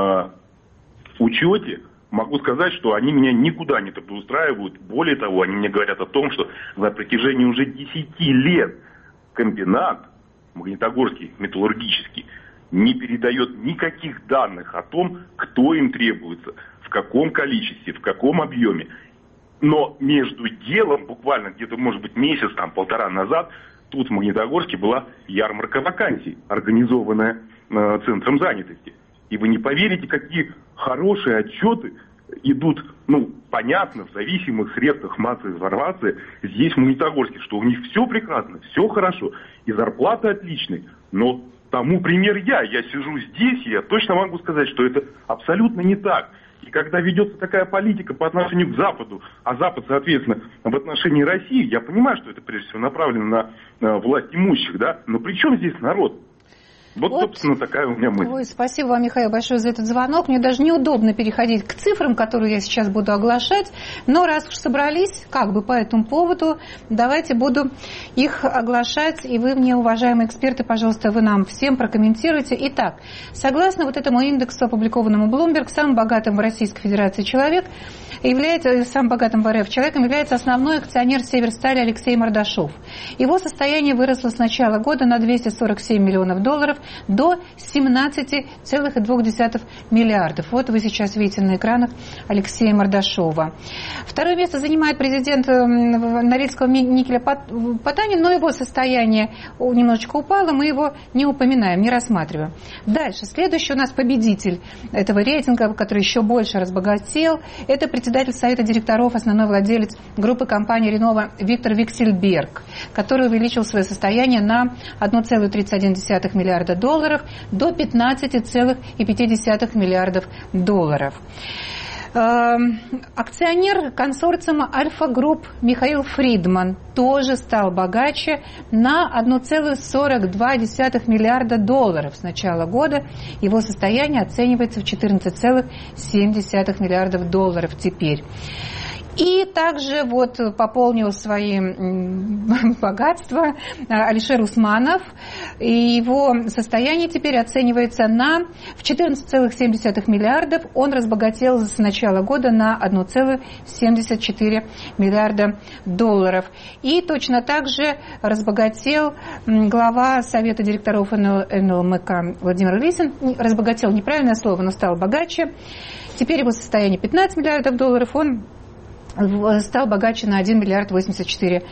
учете. Могу сказать, что они меня никуда не трудоустраивают. Более того, они мне говорят о том, что на протяжении уже десяти лет комбинат Магнитогорский металлургический не передает никаких данных о том, кто им требуется, в каком количестве, в каком объеме. Но между делом, буквально где-то, может быть, месяц, там, полтора назад, тут в Магнитогорске была ярмарка вакансий, организованная э, Центром занятости. И вы не поверите, какие хорошие отчеты идут, ну, понятно, в зависимых средствах массовой информации здесь, в Магнитогорске, что у них все прекрасно, все хорошо, и зарплаты отличные, но тому пример я. Я сижу здесь, и я точно могу сказать, что это абсолютно не так. И когда ведется такая политика по отношению к Западу, а Запад, соответственно, в отношении России, я понимаю, что это прежде всего направлено на, на власть имущих, да, но при чем здесь народ? Вот, вот, собственно, такая у меня мысль. Ой, спасибо вам, Михаил, большое за этот звонок. Мне даже неудобно переходить к цифрам, которые я сейчас буду оглашать. Но раз уж собрались, как бы по этому поводу, давайте буду их оглашать. И вы мне, уважаемые эксперты, пожалуйста, вы нам всем прокомментируйте. Итак, согласно вот этому индексу, опубликованному Bloomberg, самым богатым в Российской Федерации человек является, самым богатым в РФ человеком является основной акционер Северстали Алексей Мордашов. Его состояние выросло с начала года на двести сорок семь миллионов долларов до семнадцать целых две десятых миллиардов. Вот вы сейчас видите на экранах Алексея Мордашова. Второе место занимает президент Норильского никеля Потанин, но его состояние немножечко упало, мы его не упоминаем, не рассматриваем. Дальше, следующий у нас победитель этого рейтинга, который еще больше разбогател, это председатель Совета директоров, основной владелец группы компании Ренова Виктор Виксельберг, который увеличил свое состояние на одна целая тридцать одна десятая миллиарда долларов до пятнадцать целых пять десятых миллиардов долларов. Акционер консорциума Альфа Групп Михаил Фридман тоже стал богаче на одна целая сорок две десятых миллиарда долларов с начала года. Его состояние оценивается в четырнадцать целых семь десятых миллиардов долларов теперь. И также вот пополнил свои богатства Алишер Усманов. И его состояние теперь оценивается на в четырнадцать целых семь десятых миллиардов. Он разбогател с начала года на один целых семьдесят четыре миллиарда долларов. И точно так же разбогател глава Совета директоров эн эл эм ка Владимир Лисин. Разбогател неправильное слово, но стал богаче. Теперь его состояние пятнадцать миллиардов долларов. Он стал богаче на один миллиард восемьдесят четыре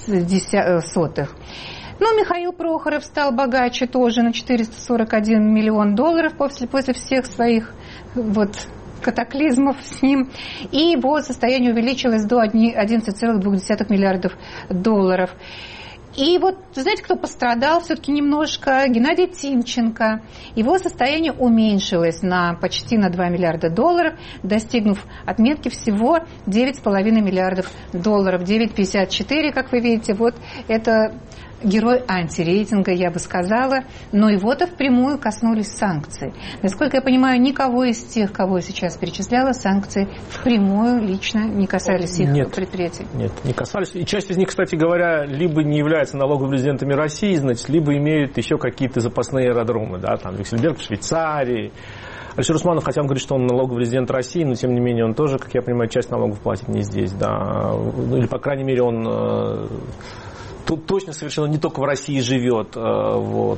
сотых. Ну, Михаил Прохоров стал богаче тоже на четыреста сорок один миллион долларов после, после всех своих вот катаклизмов с ним. И его состояние увеличилось до одиннадцати целых двух десятых миллиардов долларов. И вот, знаете, кто пострадал все-таки немножко? Геннадий Тимченко. Его состояние уменьшилось на почти на два миллиарда долларов, достигнув отметки всего девять целых пять десятых миллиардов долларов. девять целых пятьдесят четыре, как вы видите, вот это герой антирейтинга, я бы сказала, но его-то впрямую коснулись санкций. Насколько я понимаю, никого из тех, кого я сейчас перечисляла, санкции впрямую лично не касались их нет, предприятий. Нет, не касались. И часть из них, кстати говоря, либо не являются налоговыми резидентами России, значит, либо имеют еще какие-то запасные аэродромы, да, там Виксельберг в Швейцарии. Алишер Усманов, хотя он говорит, что он налоговый резидент России, но тем не менее он тоже, как я понимаю, часть налогов платит не здесь, да. Или, по крайней мере, он тут точно совершенно не только в России живет. Вот.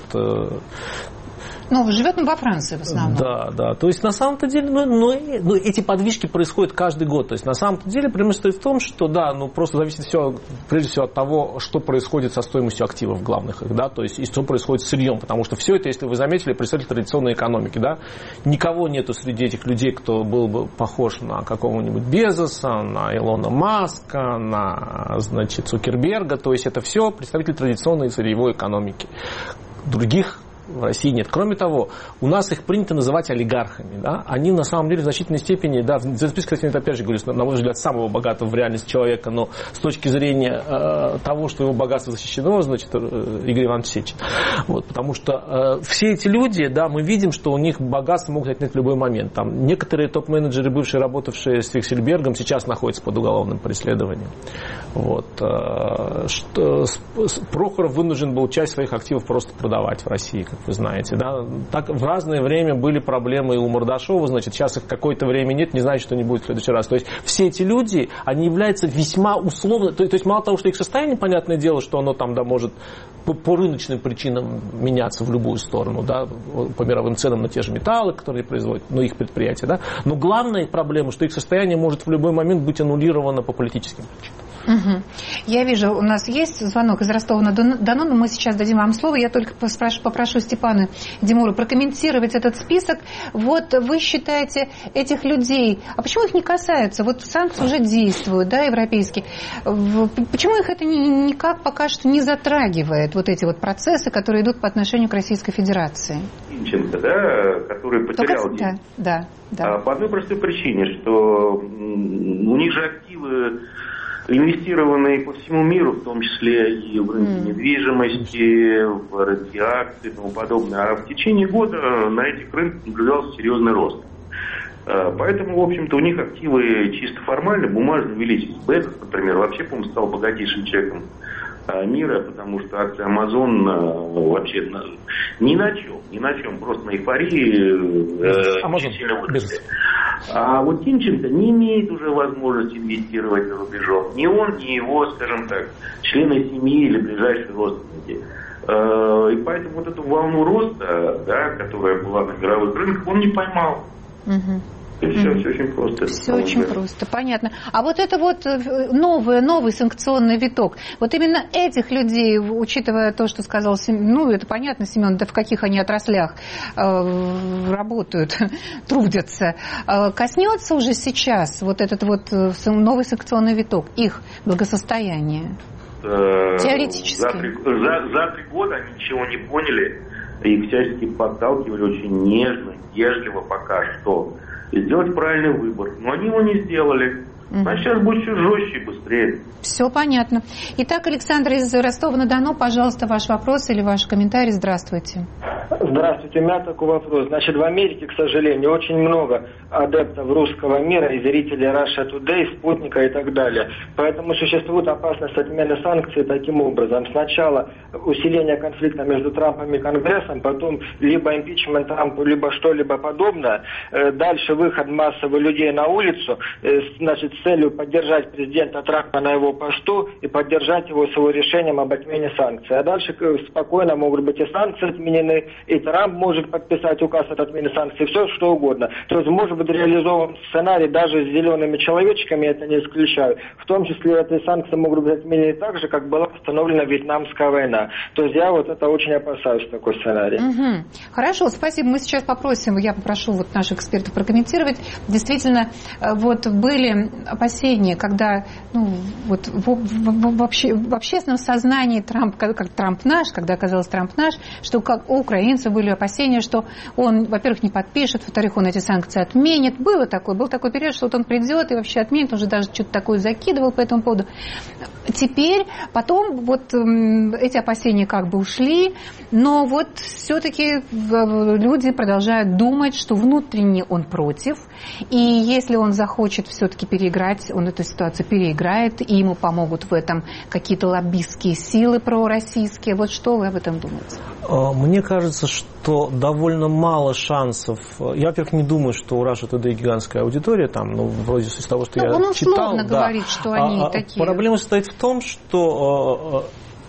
Ну, живет он во Франции в основном. Да, да. То есть, на самом-то деле, ну, ну, ну, эти подвижки происходят каждый год. То есть, на самом-то деле, преимущество стоит в том, что, да, ну, просто зависит все, прежде всего, от того, что происходит со стоимостью активов главных их, да, то есть, и что происходит с сырьем. Потому что все это, если вы заметили, представитель традиционной экономики, да, никого нету среди этих людей, кто был бы похож на какого-нибудь Безоса, на Илона Маска, на, значит, Цукерберга. То есть, это все представители традиционной сырьевой экономики. Других в России нет. Кроме того, у нас их принято называть олигархами. Да? Они на самом деле в значительной степени, да, за список, кстати, это опять же говорю, на мой взгляд, самого богатого в реальности человека, но с точки зрения э, того, что его богатство защищено, значит, э, Игорь Иванович Сечин. Вот, потому что э, все эти люди, да, мы видим, что у них богатство могут отнять в любой момент. Там некоторые топ-менеджеры, бывшие работавшие с Виксельбергом, сейчас находятся под уголовным преследованием. Вот, э, что, с, с, Прохоров вынужден был часть своих активов просто продавать в России, как вы знаете, да. Так в разное время были проблемы и у Мордашова, значит, сейчас их какое-то время нет, не знаю, что не будет в следующий раз. То есть все эти люди, они являются весьма условно, то, то есть мало того, что их состояние, понятное дело, что оно там, да, может по, по рыночным причинам меняться в любую сторону, да, по мировым ценам на те же металлы, которые производят, ну, их предприятия, да. Но главная проблема, что их состояние может в любой момент быть аннулировано по политическим причинам. Угу. Я вижу, у нас есть звонок из Ростова-на-Дону, но мы сейчас дадим вам слово. Я только попрошу, попрошу Степана Димуру прокомментировать этот список. Вот вы считаете этих людей, а почему их не касаются? Вот санкции уже действуют, да, европейские. Почему их это никак пока что не затрагивает, вот эти вот процессы, которые идут по отношению к Российской Федерации? Тимченко, да, который потерял Только... деньги. Да, да, да. По одной простой причине, что у них же активы инвестированные по всему миру, в том числе и в рынке mm. недвижимости, в рынке акций и тому подобное. А в течение года на этих рынках наблюдался серьезный рост. Поэтому, в общем-то, у них активы чисто формально, бумажно увеличились. Безос, например, вообще, по-моему, стал богатейшим человеком мира, потому что акция Amazon вообще ни на чем, ни на чем, просто на эйфории Amazon. сильно выросли. А вот Тимченко не имеет уже возможности инвестировать за рубежом. Ни он, ни его, скажем так, члены семьи или ближайшие родственники. И поэтому вот эту волну роста, да, которая была на мировых рынках, он не поймал. Угу. И все, mm-hmm. все очень просто. Все очень деле. просто, понятно. А вот это вот новый, новый санкционный виток, вот именно этих людей, учитывая то, что сказал, ну, это понятно, Семен, да в каких они отраслях э, работают, трудятся, э, коснется уже сейчас вот этот вот новый санкционный виток, их благосостояния? Э, Теоретически. За три, за, за три года они ничего не поняли, их всячески подталкивали очень нежно, вежливо пока что. И сделать правильный выбор. Но они его не сделали. Значит, сейчас будет все жестче и быстрее. Все понятно. Итак, Александр из Ростова-на-Дону, пожалуйста, ваш вопрос или ваш комментарий. Здравствуйте. Здравствуйте, у меня такой вопрос. Значит, в Америке, к сожалению, очень много адептов русского мира и зрителей Russia Today, Спутника и так далее. Поэтому существует опасность отмены санкций таким образом. Сначала усиление конфликта между Трампом и Конгрессом, потом либо импичмент Трампу, либо что-либо подобное. Дальше выход массовых людей на улицу, значит, с целью поддержать президента Трампа на его посту и поддержать его с его решением об отмене санкций. А дальше спокойно могут быть и санкции отменены, и Трамп может подписать указ от отмены санкций, все что угодно. То есть может быть реализован сценарий даже с зелеными человечками, я это не исключаю. В том числе эти санкции могут быть отменены так же, как была остановлена Вьетнамская война. То есть я вот это очень опасаюсь, такой сценарий. Угу. Хорошо, спасибо. Мы сейчас попросим, я попрошу вот наших экспертов прокомментировать. Действительно, вот были опасения, когда ну, вот в, в, в, обще, в общественном сознании Трамп, как, как Трамп наш, когда оказалось Трамп наш, что как у украинцев были опасения, что он, во-первых, не подпишет, во-вторых, он эти санкции отменит. Было такое, был такой период, что вот он придет и вообще отменит, он же даже что-то такое закидывал по этому поводу. Теперь, потом вот эти опасения как бы ушли, но вот все-таки люди продолжают думать, что внутренне он против, и если он захочет все-таки переиграть, он эту ситуацию переиграет, и ему помогут в этом какие-то лоббистские силы пророссийские. Вот что вы об этом думаете? Мне кажется, что довольно мало шансов. Я, во-первых, не думаю, что у Russia Today гигантская аудитория, там, ну, вроде из того, что ну, я он читал. Он условно да. говорит, что они а, такие. Проблема состоит в том, что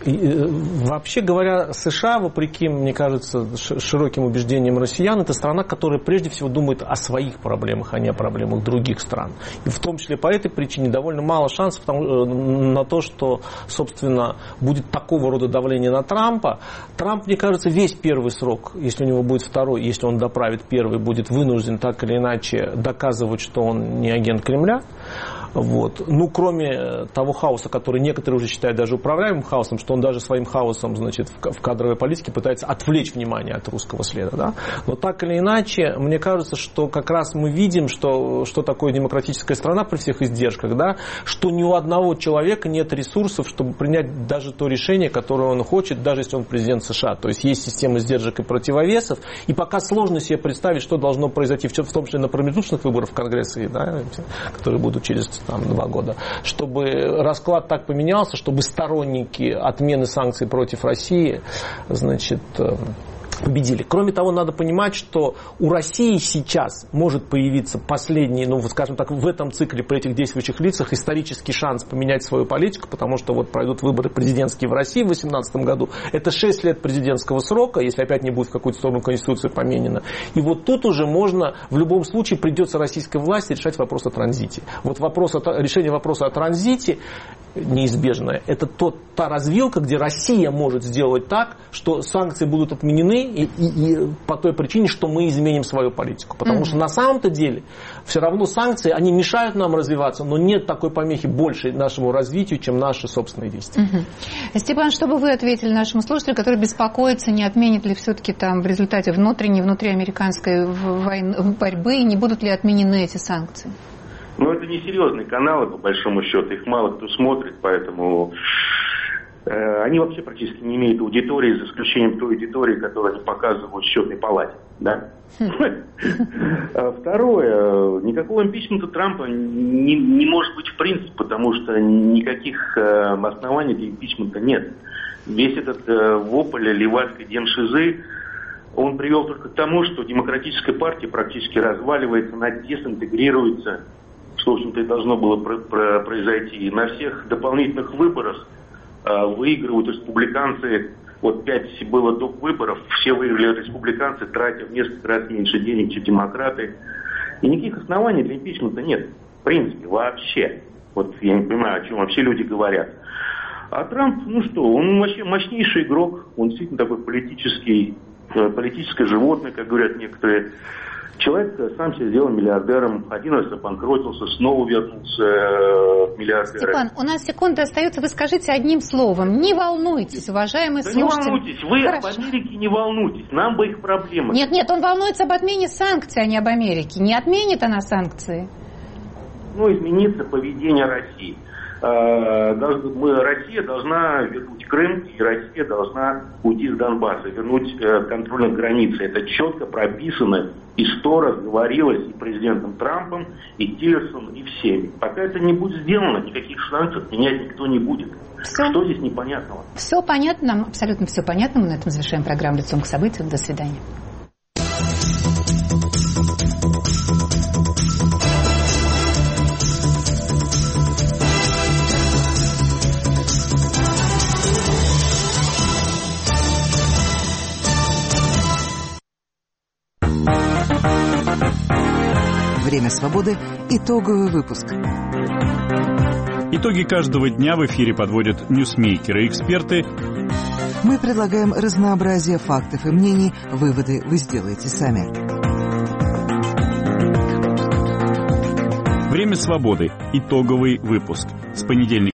вообще говоря, США, вопреки, мне кажется, широким убеждениям россиян, это страна, которая прежде всего думает о своих проблемах, а не о проблемах других стран. И в том числе по этой причине довольно мало шансов на то, что, собственно, будет такого рода давление на Трампа. Трамп, мне кажется, весь первый срок, если у него будет второй, если он доправит первый, будет вынужден так или иначе доказывать, что он не агент Кремля. Вот. Ну, кроме того хаоса, который некоторые уже считают даже управляемым хаосом, что он даже своим хаосом, значит, в кадровой политике пытается отвлечь внимание от русского следа. Да? Но так или иначе, мне кажется, что как раз мы видим, что, что такое демократическая страна при всех издержках, да? Что ни у одного человека нет ресурсов, чтобы принять даже то решение, которое он хочет, даже если он президент США. То есть есть система издержек и противовесов, и пока сложно себе представить, что должно произойти, в том числе на промежуточных выборах в Конгрессе, да, которые будут через там, два года, чтобы расклад так поменялся, чтобы сторонники отмены санкций против России, значит, победили. Кроме того, надо понимать, что у России сейчас может появиться последний, ну, скажем так, в этом цикле при этих действующих лицах исторический шанс поменять свою политику, потому что вот пройдут выборы президентские в России в две тысячи восемнадцатом году. Это шесть лет президентского срока, если опять не будет в какую-то сторону Конституции поменена. И вот тут уже можно, в любом случае, придется российской власти решать вопрос о транзите. Вот вопрос о, решение вопроса о транзите неизбежное. Это тот, та развилка, где Россия может сделать так, что санкции будут отменены и, и, и по той причине, что мы изменим свою политику. Потому mm-hmm. что на самом-то деле все равно санкции, они мешают нам развиваться, но нет такой помехи большей нашему развитию, чем наши собственные действия. Mm-hmm. Степан, что бы вы ответили нашему слушателю, который беспокоится, не отменит ли все-таки там в результате внутренней, внутриамериканской войны, борьбы, не будут ли отменены эти санкции? Ну, это не серьезные каналы, по большому счету, их мало кто смотрит, поэтому э, они вообще практически не имеют аудитории, за исключением той аудитории, которую они показывают в счетной палате, да? Второе, никакого импичмента Трампа не, не может быть в принципе, потому что никаких оснований для импичмента нет. Весь этот вопль ливальской демшизы, он привел только к тому, что демократическая партия практически разваливается, она дезинтегрируется, что, в общем-то, и должно было произойти. И на всех дополнительных выборах э, выигрывают республиканцы. Вот пять было до выборов, все выиграли республиканцы, тратя в несколько раз меньше денег, чем демократы. И никаких оснований для импичмента нет. В принципе, вообще. Вот я не понимаю, о чем вообще люди говорят. А Трамп, ну что, он вообще мощнейший игрок. Он действительно такой политический, политическое животное, как говорят некоторые. Человек сам себя сделал миллиардером, один раз обанкротился, снова вернулся миллиардером. Степан, у нас секунда остается, вы скажите одним словом. Не волнуйтесь, уважаемые да слушатели. Не волнуйтесь, вы Хорошо. Об Америке не волнуйтесь, нам бы их проблемы. Нет, нет, он волнуется об отмене санкций, а не об Америке. Не отменит она санкции? Ну, изменится поведение России. мы, Россия должна вернуть Крым, и Россия должна уйти с Донбасса, вернуть контроль над границей. Это четко прописано, и сто раз говорилось и президентом Трампом, и Тиллерсоном, и всеми. Пока это не будет сделано, никаких санкций менять никто не будет. Все. Что здесь непонятного? Все понятно, нам абсолютно все понятно. Мы на этом завершаем программу «Лицом к событиям». До свидания. Время свободы. Итоговый выпуск. Итоги каждого дня в эфире подводят ньюсмейкеры и эксперты. Мы предлагаем разнообразие фактов и мнений. Выводы вы сделаете сами. Время свободы. Итоговый выпуск. С понедельника